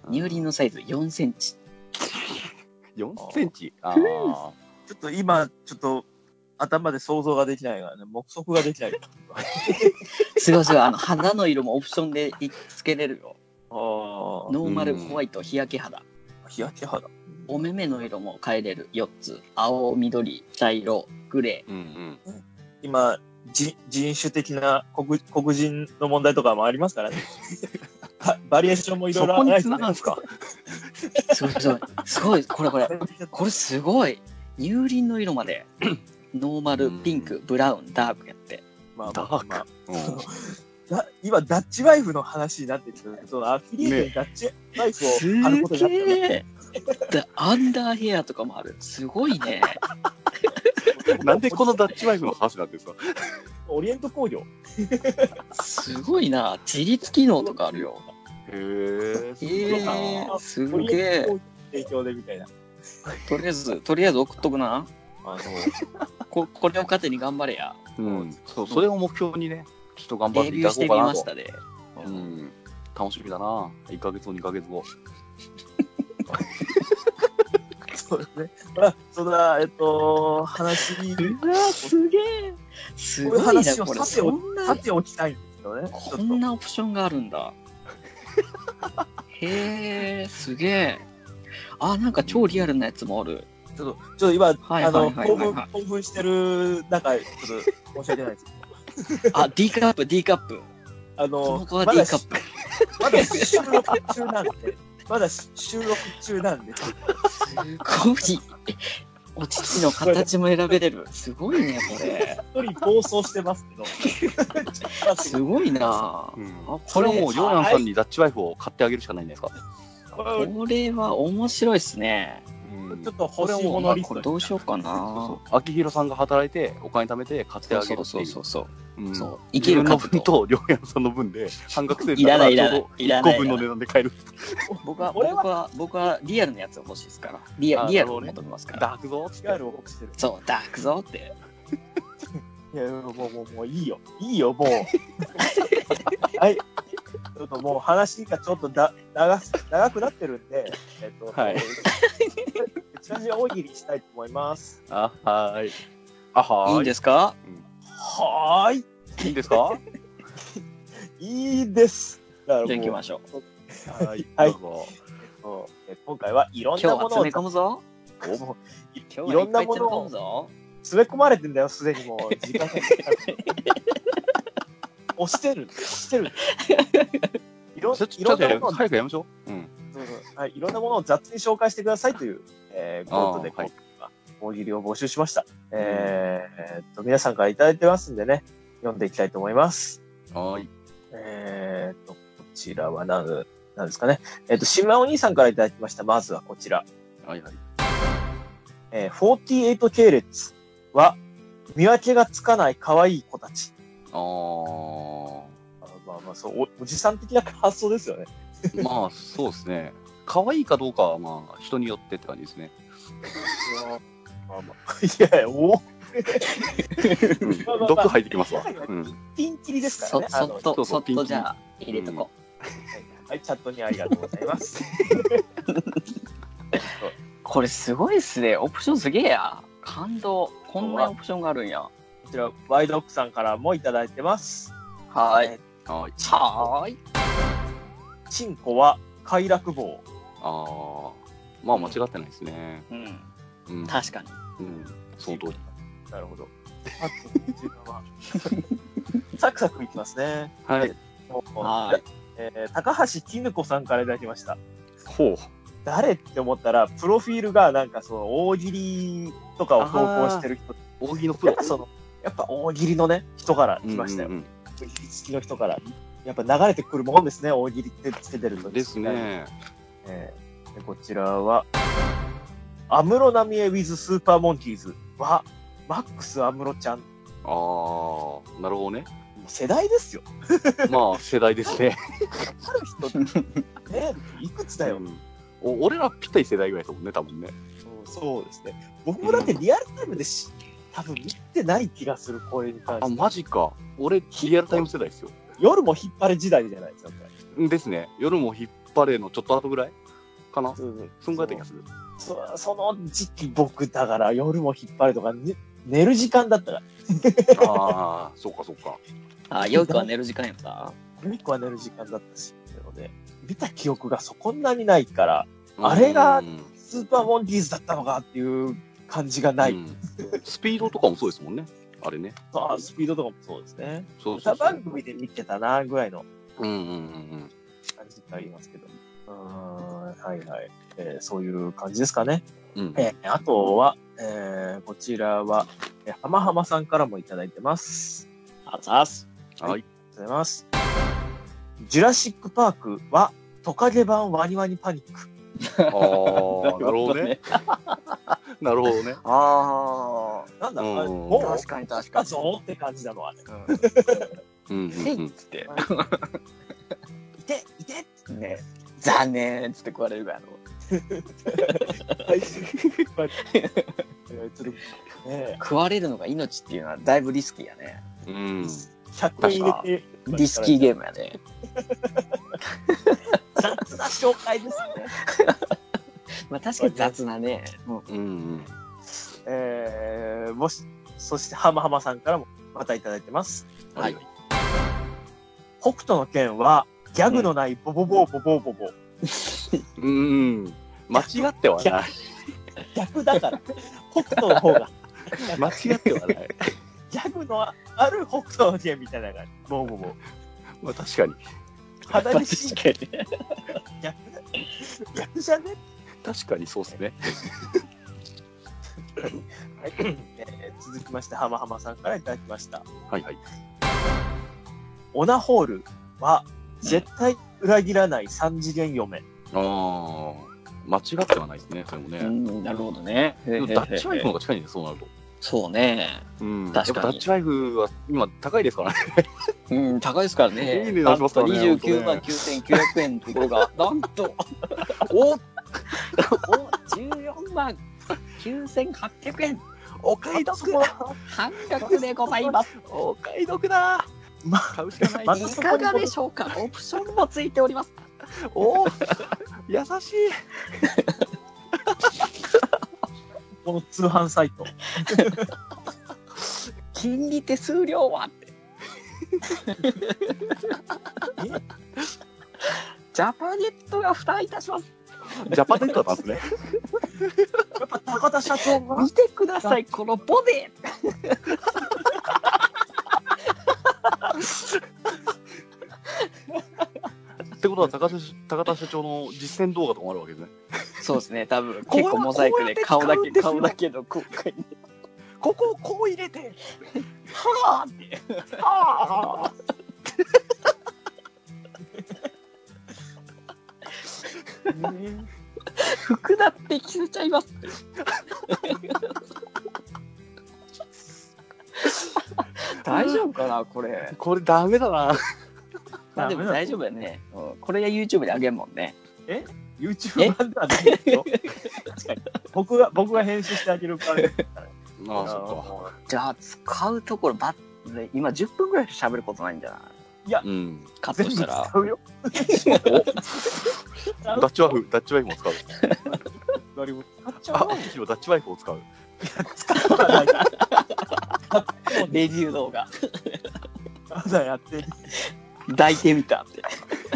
4センチ。 4センチ？ ちょっと今、頭で想像ができないからね、目測ができない。 すごい、肌の色もオプションでつけれるよ。ノーマルホワイト、日焼け肌。お目目の色も変えれる4つ。青、緑、茶色、グレー。 今、人種的な黒人の問題とかもありますからね。バリエーションもいろいろある。 そこに繋がるんですか？ すごいすごい。すごい。これすごい。乳輪の色まで。ノーマル、ピンク、ブラウン、ダークやって。 ダーク。 今、ダッチワイフの話になってるけど、そのアフィリエイトにダッチワイフを貼ることになったの。 アンダーヘアとかもある。すごいね。 なんでこのダッチワイフの話なんですか？ オリエント工業。 すごいな。自立機能とかあるよ。 へえ。 すげえ。 提供でみたいな。 とりあえず送っとくな。これを糧に頑張れや。 そう、それを目標にね、ちょっと頑張っていただこうかなと。 デビューしてみましたで。 楽しみだな。1ヶ月後、2ヶ月後。 そうですね。まあ、そんな、話に。 うわ、すげえ。すごいな、 話をこれ。 さておきたいんですけどね。 こんなオプションがあるんだ。へえ、すげえ。あ、なんか超リアルなやつもある。 ちょっと今、興奮してる中、ちょっと申し訳ないですけど。 あ、D カップ。この子は D カップ。 まだ収録中なんで。 すごい。お乳の形も選べれる。すごいね、これ。 一人暴走してますけど。 すごいな。 これはもう、ヨーヤンさんにダッチワイフを買ってあげるしかないんじゃないですか。 これは面白いですね。 ちょっと欲しいものリスト。 これどうしようかな。 秋広さんが働いて、お金貯めて買ってあげるっていう。 そう。 生きるの分と、りょうやんさんの分で、半額セールだからちょうど1個分の値段で買える。 僕はリアルなやつが欲しいですから。リアルを求めますから。 ダークゾリアルを欲してる。 そう、ダークゾって。 いや、もういいよ、もう。はい。ちょっともう話がちょっと長くなってるんで、 はい。 チラシ大喜利したいと思います。 はーい。 いいんですか？ はーい。 いいんですか？ いいです。 じゃあ行きましょう。はい。 今回はいろんなものを詰め込むぞ。 いろんなものを詰め込まれてんだよ、すでにもう。時間が押してる。いろんなものを早くやめましょう。 はい、いろんなものを雑に紹介してくださいという、ことで、今回は大喜利を募集しました。皆さんからいただいてますんでね、読んでいきたいと思います。 はい。 こちらは何ですかね。新米お兄さんからいただきました。まずはこちら。 はいはい。 48系列は、見分けがつかない可愛い子たち。そう、おじさん的な発想ですよね。 まあ、そうですね。可愛いかどうかは、まあ、人によってって感じですね。 いや、 毒入ってきますわ。 ピンキリですからね。 そっとじゃあ、入れとこう。はい、チャットにありがとうございます。 これすごいっすね。オプションすげえや。感動。こんなオプションがあるんや。こちら、ワイドオックさんからもいただいてます。 はい。 チンコは快楽棒。 まあ間違ってないですね。 確かに。 その通り。 なるほど。サクサクいきますね。 はい。 高橋絹子さんからいただきました。 ほう。 誰って思ったら、プロフィールがなんかその大喜利とかを投稿してる人。 大喜利のプロ。 やっぱ大喜利のね、人から来ましたよ。大喜利好きの人から。やっぱ流れてくるもんですね、大喜利ってつけてると。 ですね。 こちらは、安室奈美恵 with スーパーモンキーズは、マックス安室ちゃん。 なるほどね。 世代ですよ。 まあ、世代ですね。 ある人、ね、いくつだよ。 俺らぴったり世代ぐらいだもんね、多分ね。 そうですね。僕もだってリアルタイムで多分見てない気がする、これに関して。 マジか。俺、リアルタイム世代ですよ。 夜も引っ張れ時代じゃないですか。 ですね。夜も引っ張れのちょっと後ぐらいかな。そんぐらいだ気がする。 その時期僕だから夜も引っ張れとか、寝る時間だったから。 そうかそうか。 よくは寝る時間やった。 よくは寝る時間だったし、なので、見た記憶がそんなにないから、あれがスーパーモンキーズだったのかっていう感じがない。 スピードとかもそうですもんね。あれね。 スピードとかもそうですね。歌番組で見てたなぐらいの感じがありますけど。 はいはい。そういう感じですかね。 うん。 あとは、こちらは、浜浜さんからもいただいてます。 あざーす。 はい。ありがとうございます。ジュラシックパークは、トカゲ版ワニワニパニック。 ああ、なるほどね。なるほどね。 ああ。 なんだ、 もう確かに確かに。 そうって感じなのはね。 えいっつって。 いてね、残念っつって食われるから食われるのが命っていうのはだいぶリスキーやね。 うん。 100円入れて。 リスキーゲームやね。 雑な紹介ですね。 まあ確かに雑なね。 そして浜浜さんからもまたいただいてます。 はい。 北斗の拳はギャグのないボボボーボボーボボ。 間違ってはない。 逆だから。北斗の方が。 間違ってはない。 ギャグのある北斗の拳みたいな感じ。ボーボボー。 まあ確かに。 肌にしい。逆じゃね？ 確かにそうですね。 はい。続きまして浜浜さんからいただきました。 はいはい。 オナホールは絶対裏切らない3次元嫁。 ああ、間違ってはないですね、それもね。 なるほどね。 ダッチワイフの方が近いんです、そうなると。 そうね。確かに。 ダッチワイフは今高いですからね。高いですからね。 いい値段しますからね。 29万9900円のところが、なんと、14万9800円。 お買い得半額でございます。 お買い得だ。買うしかない。 いかがでしょうか。オプションもついております。 優しい。 この通販サイト。 金利手数料はって。ジャパネットが負担いたします。 ジャパネットなんですね。 やっぱ高田社長が見てください、このボディ。 ってことは高田社長の実践動画とかもあるわけですね。 そうですね、多分結構モザイクで顔だけの公開に。 ここをこう入れて、 はぁって。 はぁ。 服だって着せちゃいますって。大丈夫かなこれ。 これダメだな。 まあでも大丈夫やね。これが YouTube であげんもんね。 YouTube 版ではないですよ。確かに。僕が編集してあげるから。 ああ、そっか。 じゃあ使うところ今10分ぐらいしか喋ることないんじゃない？ いや、 カットしたら。 使うよ。 ダッチワイフも使う。 何も使っちゃう。 ダッチワイフを使う。 いや、使わない。 レビュー動画。 まだやってる。 抱いてみたって。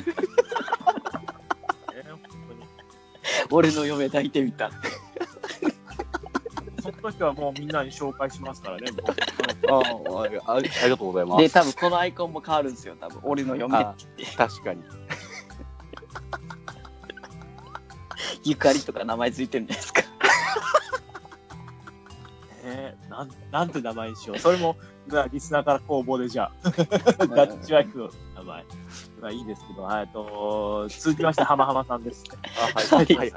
俺の嫁抱いてみたって。 その時はもうみんなに紹介しますからね。 ありがとうございます。 で、多分このアイコンも変わるんですよ。多分俺の嫁って言って。 確かに。 ゆかりとか名前ついてるんじゃないですか。 なんて名前にしよう。それもリスナーから公募でじゃあダッチワイフの名前がいいですけど、続きまして浜浜さんです。はい。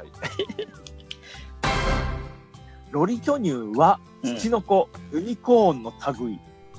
ロリ巨乳はツチノコ、ユニコーンの類。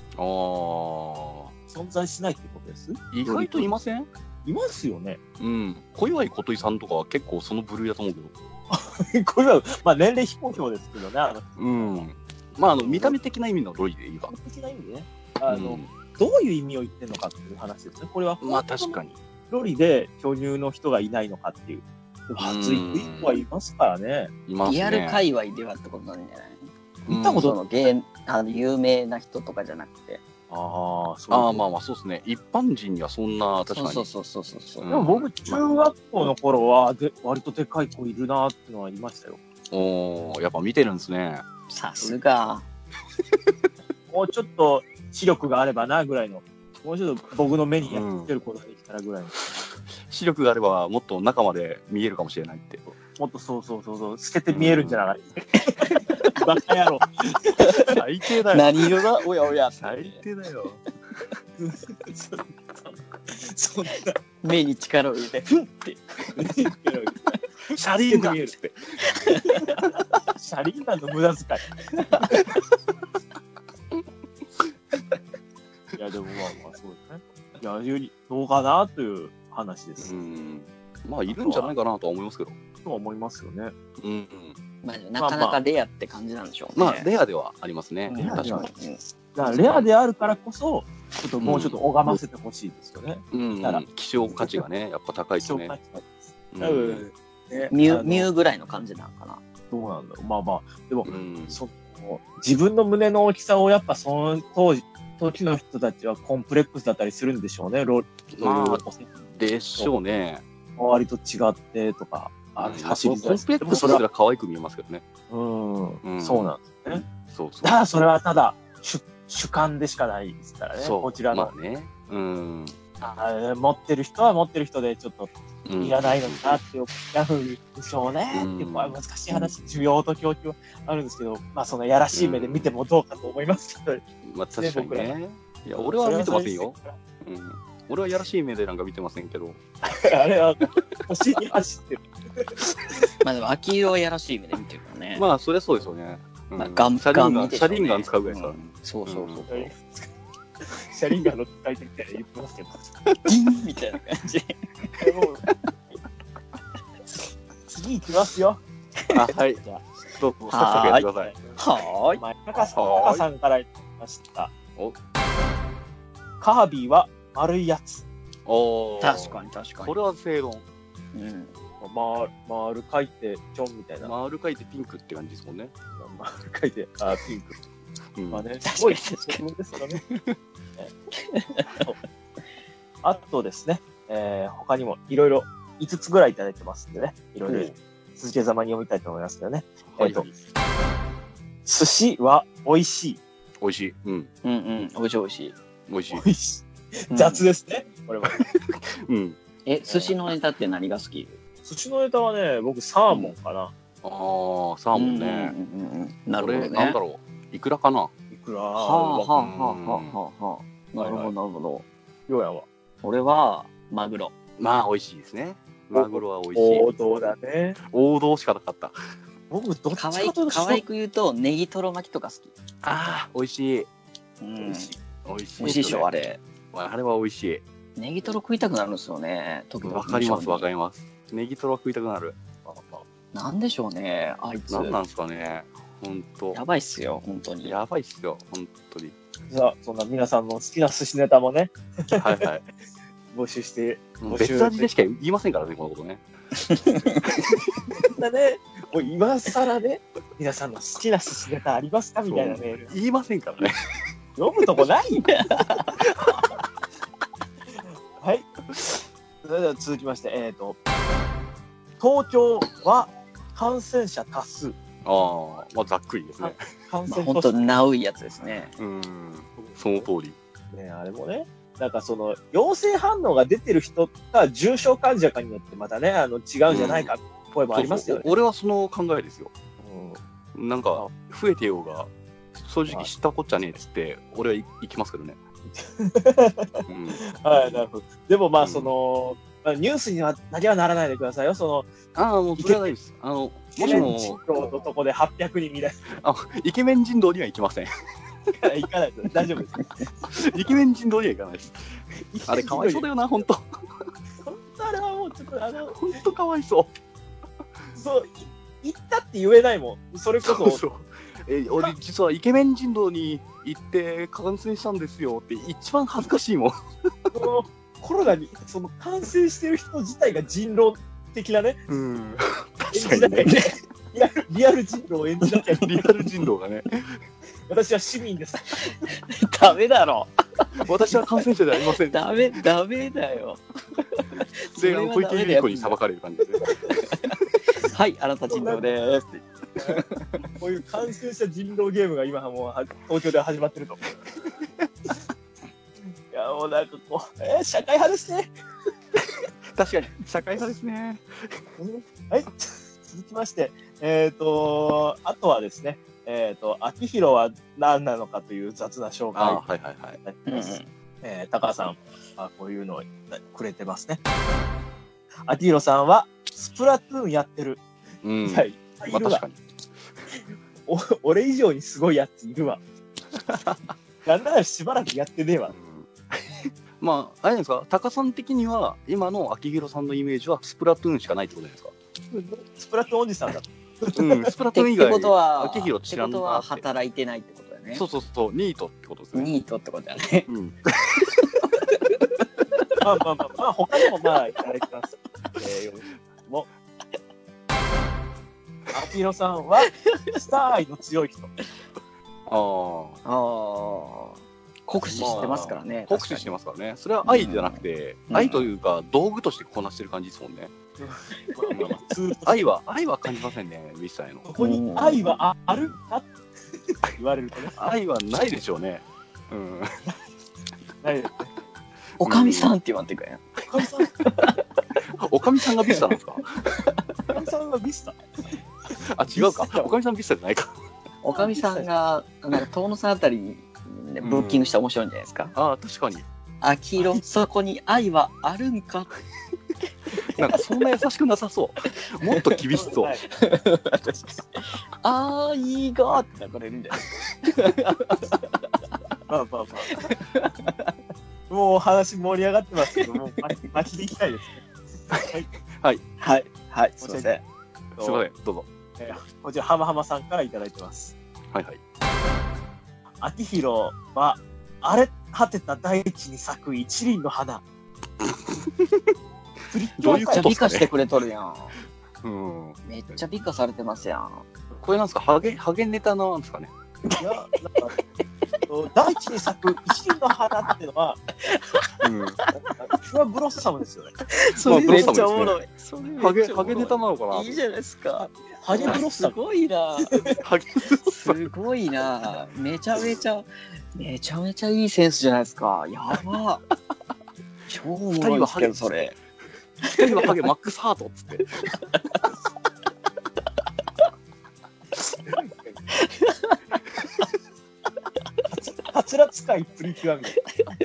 存在しないってことです。 意外といません？ いますよね。 小祝琴井さんとかは結構その部類だと思うけど。これはまあ年齢非公表ですけどね。 まあ見た目的な意味のロリでいいか。 見た目的な意味でね。どういう意味を言ってるのかっていう話ですね。これはまあ確かにロリで巨乳の人がいないのかっていう。熱い子はいますからね。 リアル界隈ではってことなんじゃない？ 見たことの有名な人とかじゃなくて。 まあそうですね。一般人にはそんな確かに。 そう。 でも僕中学校の頃は割とでかい子いるなーってのはありましたよ。 やっぱ見てるんですね。 さすが。 もうちょっと視力があればなぐらいの。もうちょっと僕の目に焼き付けることができたらぐらいの。 視力があればもっと中まで見えるかもしれないって。 もっとそう、透けて見えるんじゃない？バカ野郎。 最低だよ。 何色だ？おやおや。 最低だよ。 そんな目に力を入れて、ふんって。 車輪がって。車輪ガンの無駄遣い。いや、でもまあそうですね。いや、よりどうかなという話です。 まあ、いるんじゃないかなとは思いますけど。 とは思いますよね。 まあ、なかなかレアって感じなんでしょうね。まあ、レアではありますね。 確かに。だからレアであるからこそ、ちょっともうちょっと拝ませてほしいですよね。 希少価値がね、やっぱ高いですね。 ミューぐらいの感じなのかな。 どうなんだろう。まあまあ、でも、自分の胸の大きさをやっぱその時の人たちはコンプレックスだったりするんでしょうね。 まあ、でしょうね。 周りと違ってとか、 走りづらい。コンプレックスすら可愛く見えますけどね。 そうなんですね。 そう。 だからそれはただ主観でしかないですからね。こちらの。 まあね。 持ってる人は持ってる人でちょっといらないのかなって思うでしょうね。っていう難しい話、需要と供給はあるんですけど、まあそのやらしい目で見てもどうかと思いますけど。 まあ確かにね。いや、俺は見てませんよ。俺はやらしい目でなんか見てませんけど。 あれは星に走ってる。 まあでも秋色はやらしい目で見てるからね。 まあそりゃそうですよね。 シャリンガン使うぐらいですから。 そう。 シャリンガンの使い手みたいな言ってますけど。 ギンみたいな感じ。 次行きますよ。 はい。じゃあ、どうぞ、サクサクやってください。 はーい。 タカさんからいただきました。カービィは丸いやつ。 確かに。 これは正論。 丸書いて、チョンみたいな。 丸書いてピンクって感じですもんね。 丸書いて、ピンク。まあね、 すごいですよね。あとですね、他にもいろいろ5つぐらいいただいてますんでね、いろいろ続けざまに読みたいと思いますけどね。寿司は美味しい。 美味しい。 美味しい。 雑ですね、これは。 寿司のネタって何が好き？ 寿司のネタはね、僕サーモンかな。 サーモンね。 なるほどね。 なんだろう。イクラかな。 イクラ。 なるほど。 ようやは。 俺はマグロ。 まあ美味しいですね。マグロは美味しい。 王道だね。 王道しかなかった。 僕どっちかというと可愛く言うとネギトロ巻きとか好き。 美味しい。 美味しいでしょあれ。 あれは美味しい。 ネギトロ食いたくなるんですよね。 わかります。ネギトロは食いたくなる。 なんでしょうね、あいつ。 なんなんですかね。本当。 やばいっすよ、本当に。 やばいっすよ、本当に。 じゃあ、そんな皆さんの好きな寿司ネタもね。募集して。 別味でしか言いませんからね、このことね。 もう今更ね、皆さんの好きな寿司ネタありますかみたいなメール。 言いませんからね。 読むとこないんだ。はい。それでは続きまして、東京は感染者多数。 まあざっくりですね。 本当ナウいやつですね。 その通り。 ね、あれもね、なんかその陽性反応が出てる人が重症患者かによってまたね、違うんじゃないか声もありますよね。 俺はその考えですよ。なんか増えてようが正直知ったこっちゃねえっつって俺は行きますけどね。 はい、なるほど。でもまあそのニュースにはだけはならないでくださいよ。そのもうそれはないです。もしも人狼のとこで800人見られイケメン人狼には行きません。 行かないと大丈夫です。 イケメン人狼には行かないです。あれかわいそうだよな、本当。 本当あれはもうちょっと本当かわいそう。 そう行ったって言えないもん。それこそ。 そう俺実はイケメン人狼に行って感染したんですよって一番恥ずかしいもん。 コロナにその感染してる人自体が人狼的なね。 確かにね。 リアル人狼を演じなきゃいけない。 リアル人狼がね。 私は市民です。 ダメだろ。 私は感染者ではありません。 ダメだよ。 で、小池百合子に裁かれる感じですね。 はい、あなた人狼です。 こういう感染者人狼ゲームが今もう東京で始まってると。いやもうなんかこう、社会派ですね。 確かに社会派ですね。 はい、続きまして、あとはですね、秋広は何なのかという雑な紹介。 はいはいはい。 高さんはこういうのをくれてますね。秋広さんはスプラトゥーンやってる。 うん。 いや、いるわ。確かに。俺以上にすごいやついるわ。なんならしばらくやってねえわ。 まあ、あれですか、タカさん的には、今の秋広さんのイメージはスプラトゥーンしかないってことじゃないですか。 スプラトゥーンおじさんだと。 うん、スプラトゥーン以外、 秋広知らんなって。 ことは働いてないってことだよね。 そう、ニートってことですね。 ニートってことだね。 うん。 まあ、他にもいただいてます。も秋広さんは、スター愛の強い人。 酷使してますからね。 酷使してますからね。それは愛じゃなくて、愛というか道具としてこなしてる感じですもんね。愛は感じませんね、実際の。 ここに愛はあるかって言われるとね。 愛はないでしょうね。 ないですね。 おかみさんって言わんてくれん。 おかみさんがビスタなんですか？ おかみさんがビスタ？ 違うか。おかみさんビスタじゃないか。 おかみさんが、遠野さんあたりにブッキングしたら面白いんじゃないですか。 確かに。 秋色、そこに愛はあるんか。 なんかそんな優しくなさそう。もっと厳しそう。 いいがって流れるんじゃないもう話盛り上がってますけど、もう巻きでいきたいですね。 はい。すいません。 すいません、どうぞ。 こちら、浜浜さんからいただいてます。 はいはい。 秋広は、荒れ果てた大地に咲く一輪の花。 どういうこと？めっちゃ美化してくれとるやん。めっちゃ美化されてますやん。 これなんですか？ハゲネタなんですかね？ いや、なんか、大地に咲く一輪の花っていうのは、フラブロッサムですよね。 それめっちゃおもろい。 ハゲネタなのかな？ いいじゃないですか。 ハゲブロッサム。 すごいな。すごいな。めちゃめちゃいいセンスじゃないですか。やば。超おもろいですけど、それ。 2人はハゲマックスハートっつって。 はつら使いプリキュアみたい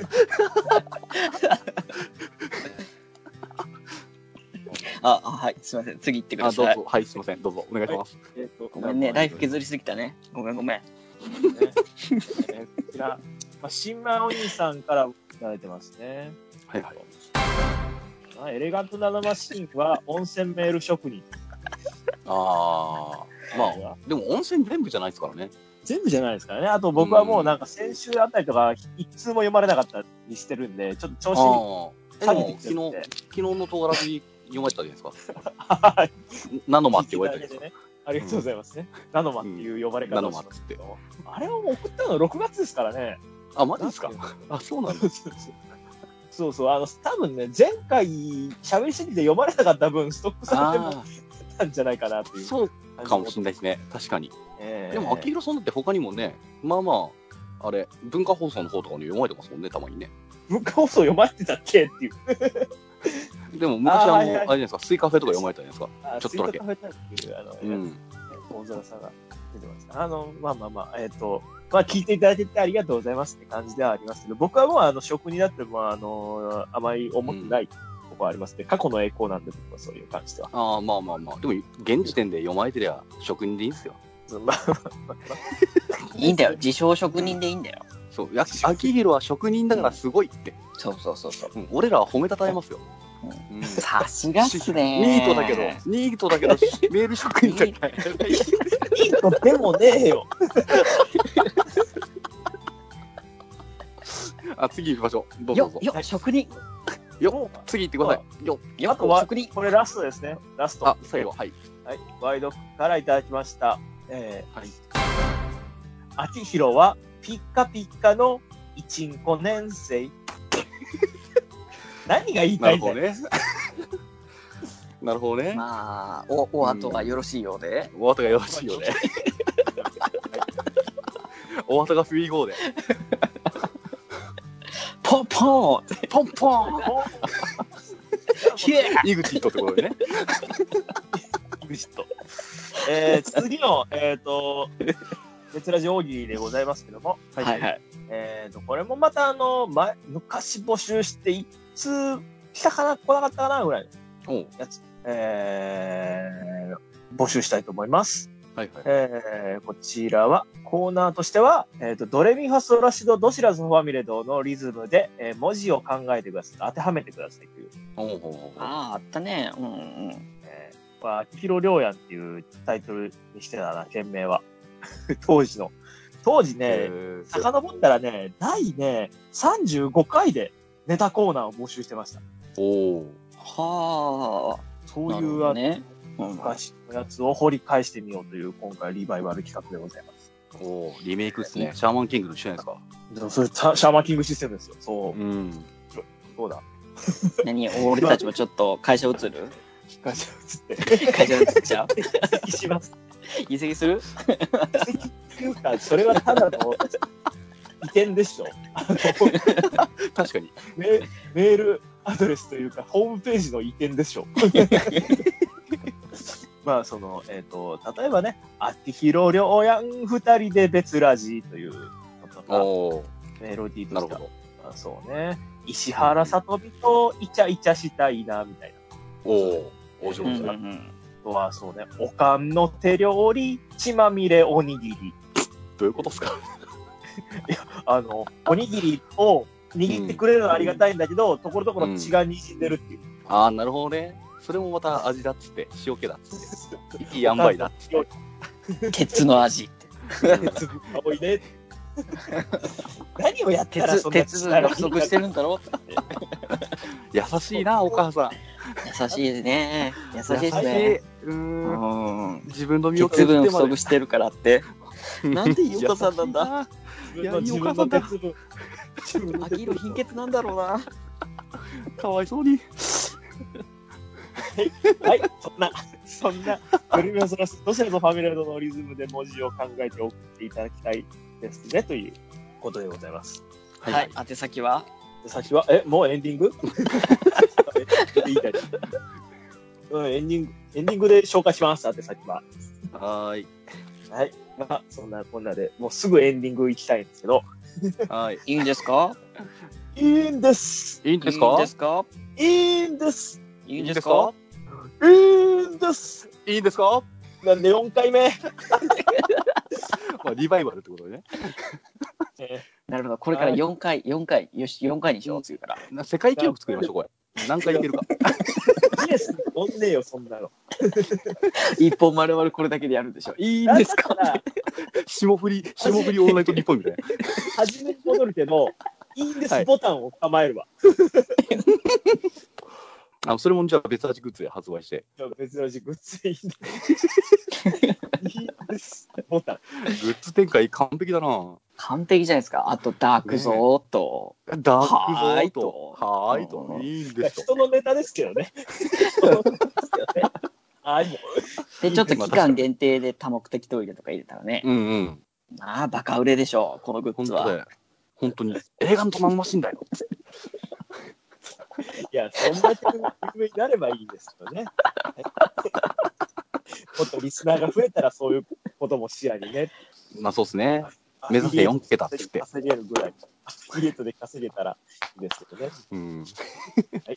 な。はい、すみません。次行ってください。 どうぞ。はい、すみません。どうぞ。お願いします。 ごめんね。ライフ削りすぎたね。ごめん。 こちら、新米お兄さんからいただいてますね。 はいはい。 エレガントナノマシンは温泉メール職人。 まあ、でも温泉全部じゃないですからね。 全部じゃないですからね。あと僕はもうなんか先週あたりとか一通も読まれなかったりしてるんで、ちょっと調子下げてきてるんで。 昨日のトーラスに読まれたじゃないですか。 はい。 ナノマって言われたんですか。 ありがとうございますね。ナノマっていう呼ばれ方をしますけど。あれを送ったの6月ですからね。 マジですか？そうなんです。 そう、多分ね、前回喋りすぎて読まれなかった分、ストックされてもたんじゃないかなっていう。 そうかもしれないですね。確かに。でも、秋広さんだって他にもね、あれ、文化放送の方とかに読まれてますもんね、たまにね。 文化放送読まれてたっけっていう。 でも、昔あれじゃないですか、スイカフェとか読まれたじゃないですか。ちょっとだけ。 スイカフェっていう、大空さんが出てました。聞いていただけてありがとうございますって感じではありますけど、僕はもう職になっても、あまり思ってないところはありますね。過去の栄光なんで、僕はそういう感じでは。 でも、現時点で読まれてりゃ職人でいいんですよ。 いいんだよ。自称職人でいいんだよ。 そう。秋広は職人だからすごいって。 そう。 俺らは褒めたたえますよ。 さすがっすね。 ニートだけど、メール職人だったら。 ニートでもねえよ。 次行きましょう。どうぞ。 職人。 次行ってください。 あとは、これラストですね。ラスト。 最後、はい。 ワイドからいただきました。秋広はピッカピッカのイチンコ年生。何が言いたいんだよ。 なるほどね。 お後がよろしいようで。 お後がよろしいようで。お後がフィーゴーで。 ポンポンポンポンイグジットってことでね。 イグジット。次の、別ラジオ大喜利でございますけども、 はいはい。 これもまた昔募集して、いつ来たかな、来なかったかな、ぐらいのやつ、募集したいと思います。 はいはい。 こちらは、コーナーとしては、ドレミファソラシドドシラソファミレドのリズムで、文字を考えてください。当てはめてくださいという。 あったね。うんうん。 秋広亮也っていうタイトルにしてたな、件名は。当時ね、遡ったらね、第ね、35回でネタコーナーを募集してました。 はあ。 そういうね。 昔のやつを掘り返してみようという今回リバイバル企画でございます。 リメイクですね。シャーマンキングの一緒じゃないですか。それシャーマンキングシステムですよ。そう。そうだ。 何俺たちもちょっと会社移る？ 会社移って。 会社移っちゃう？ 移籍します。 移籍する？ 移籍っていうか、それはただの移転でしょ。 確かに。 メールアドレスというか、ホームページの移転でしょ。まあ、例えばね、秋広亮也二人で別ラジということが、メロディーとしては。そうね。石原さとみとイチャイチャしたいな、みたいな。 お上手だ。 あとは、そうね、おかんの手料理、血まみれおにぎり。 どういうことですか？ いや、おにぎりを握ってくれるのはありがたいんだけど、ところどころ血が滲んでるっていう。 ああ、なるほどね。それもまた味だっつって、塩気だっつって。いい塩梅だっつって。 鉄の味って。 鉄分が多いね。何をやってたらそんな鉄分が不足してるんだろうって。 優しいな、お母さん。 優しいですね。優しいですね。 自分の身を鉄分不足してるからって。なんでいいお母さんなんだ。 いや、いいお母さんだ。 あきろ貧血なんだろうな。 かわいそうに。 はい、そんな、ドレミファソラシドドシラソファミレドのリズムで文字を考えて送っていただきたいですね、ということでございます。 はい、宛先は？ もうエンディング？言いたい。エンディングで紹介します、宛先は。 はい。 はい。まあ、そんなこんなで、もうすぐエンディング行きたいんですけど。 はい。 いいんですか？ いいんです。 いいんですか？ いいんです。 いいんですか？ いいんです。 いいんですか？ なんで4回目。 まあ、リバイバルってことでね。 なるほど。これから4回、よし、4回にしよう、次から。 世界記録作りましょう、これ。何回いけるか。 イエスに乗んねえよ、そんなの。 一本丸々これだけでやるんでしょ。いいんですか？ 霜降りオールナイト日本みたいな。 初めに戻るけど、いいんですボタンを構えるわ。 それもじゃあ別味グッズで発売して。 別味グッズでいいんですボタン。 グッズ展開完璧だな。 完璧じゃないですか。あとダークゾーと、 ダークゾーと、はーいと、いいんですよ。 人のネタですけどね。 で、ちょっと期間限定で多目的トイレとか入れたらね。まあ、バカ売れでしょう、このグッズは。 本当に。映画のトマンマシンだよ。 いや、そんな有名になればいいですけどね。もっとリスナーが増えたらそういうことも視野にね。 まあそうですね。目指せ4桁って言って。 稼げるぐらい。アフィリエイトで稼げたらいいですけどね。はい。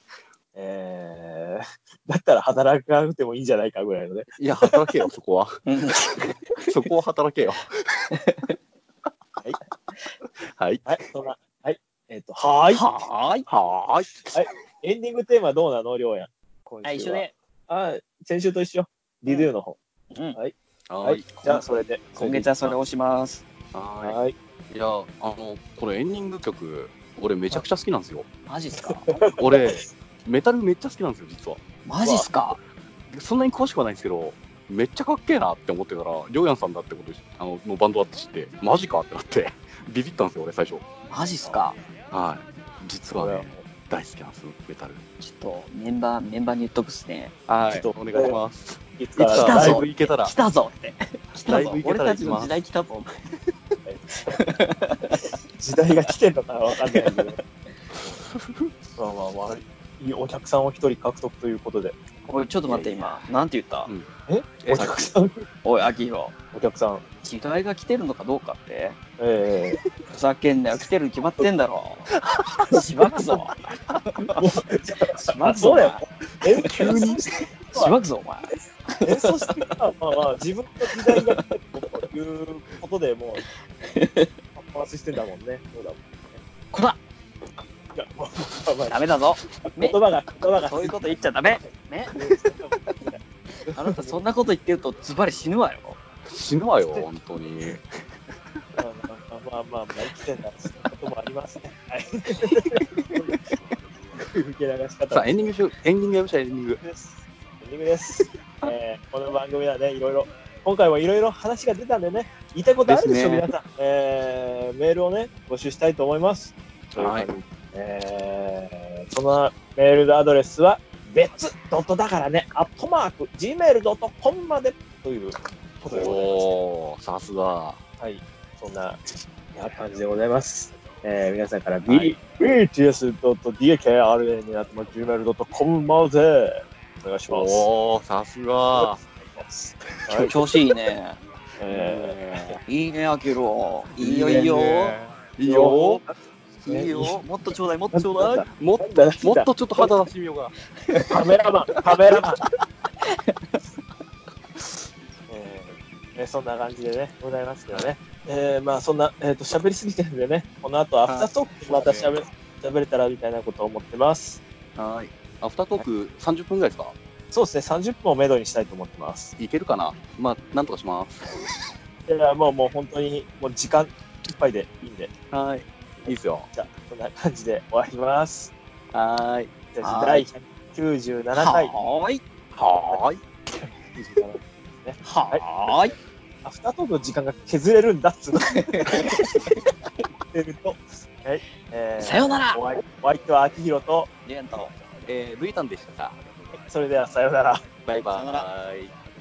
だったら働かなくてもいいんじゃないかぐらいのね。 いや、働けよ、そこは。そこは働けよ。 はい。 はい。 はい。そんな、はい。 はい。 エンディングテーマどうなの、りょうや。 一緒で。 先週と一緒。リドゥの方。はい。じゃあ、それで。 今月はそれをします。 はい。 いや、これエンディング曲、俺めちゃくちゃ好きなんですよ。 マジっすか？ 俺、メタルめっちゃ好きなんですよ、実は。 マジっすか？ そんなに詳しくはないんですけど、めっちゃかっけえなって思ってたら、りょうやんさんだってことのバンドだって知って、マジかってなって、ビビったんですよ、俺最初。 マジっすか？ はい。実はね、大好きなんです、メタル。 ちょっとメンバーに言っとくっすね。 はい。お願いします。 いつかライブ行けたら。 来たぞって。 ライブ行けたら俺たちの時代来たぞ。 時代が来てんのかわかんないけど。まあ、 いいお客さんを一人獲得ということで。 おい、ちょっと待って、今。なんて言った、 お客さんおい、秋広。 お客さん。 時代が来てるのかどうかって。ふざけんなよ、来てるに決まってんだろ。しばくぞ。しばくぞ。 そうだよ。 急に。しばくぞ、お前。 演奏してるから、まあ、自分の時代が来てるということでもう、パフォーマンスしてんだもんね。そうだもんね。 こらダメだぞ。 言葉が。 そういうこと言っちゃダメ。ね。あなたそんなこと言ってるとズバリ死ぬわよ。 死ぬわよ、本当に。 まあ、生きてんだ。そういうこともありますね。はい。受け流し方。 さあ、エンディングやりましょう、エンディング。 エンディングです。この番組はね、今回もいろいろ話が出たんでね、言いたいことあるでしょ、皆さん。メールをね、募集したいと思います。はい。そのメールアドレスは、別ドットだからね、@gmail.com までということでございます。 おー、さすが。 はい、そんな感じでございます。皆さんから bts.dakrn@gmail.com までお願いします。 おー、さすが。 調子いいね。いいね、あきろ。いいよ、いいよ。 いいよ。 いいよ。もっとちょうだい、もっとちょうだい。 もっとちょっと肌出してみようか。 カメラマン。そんな感じでね、ございますけどね。まあそんな、喋りすぎてるんでね、この後アフタートークまた喋れたらみたいなことを思ってます。 はい。アフタートーク30分ぐらいですか？ そうですね、30分をめどにしたいと思ってます。 いけるかな？まあ、なんとかします。 いや、もう本当に、もう時間いっぱいでいいんで。 はい。いいっすよ。 じゃあ、こんな感じで終わります。 はい。 じゃあ、第197回。 はい。 はい。 はい。 アフタートークの時間が削れるんだっつうの。はい。 さよなら。 お相手は秋広とリエンとルイタンでした。 それではさよなら。 バイバイ。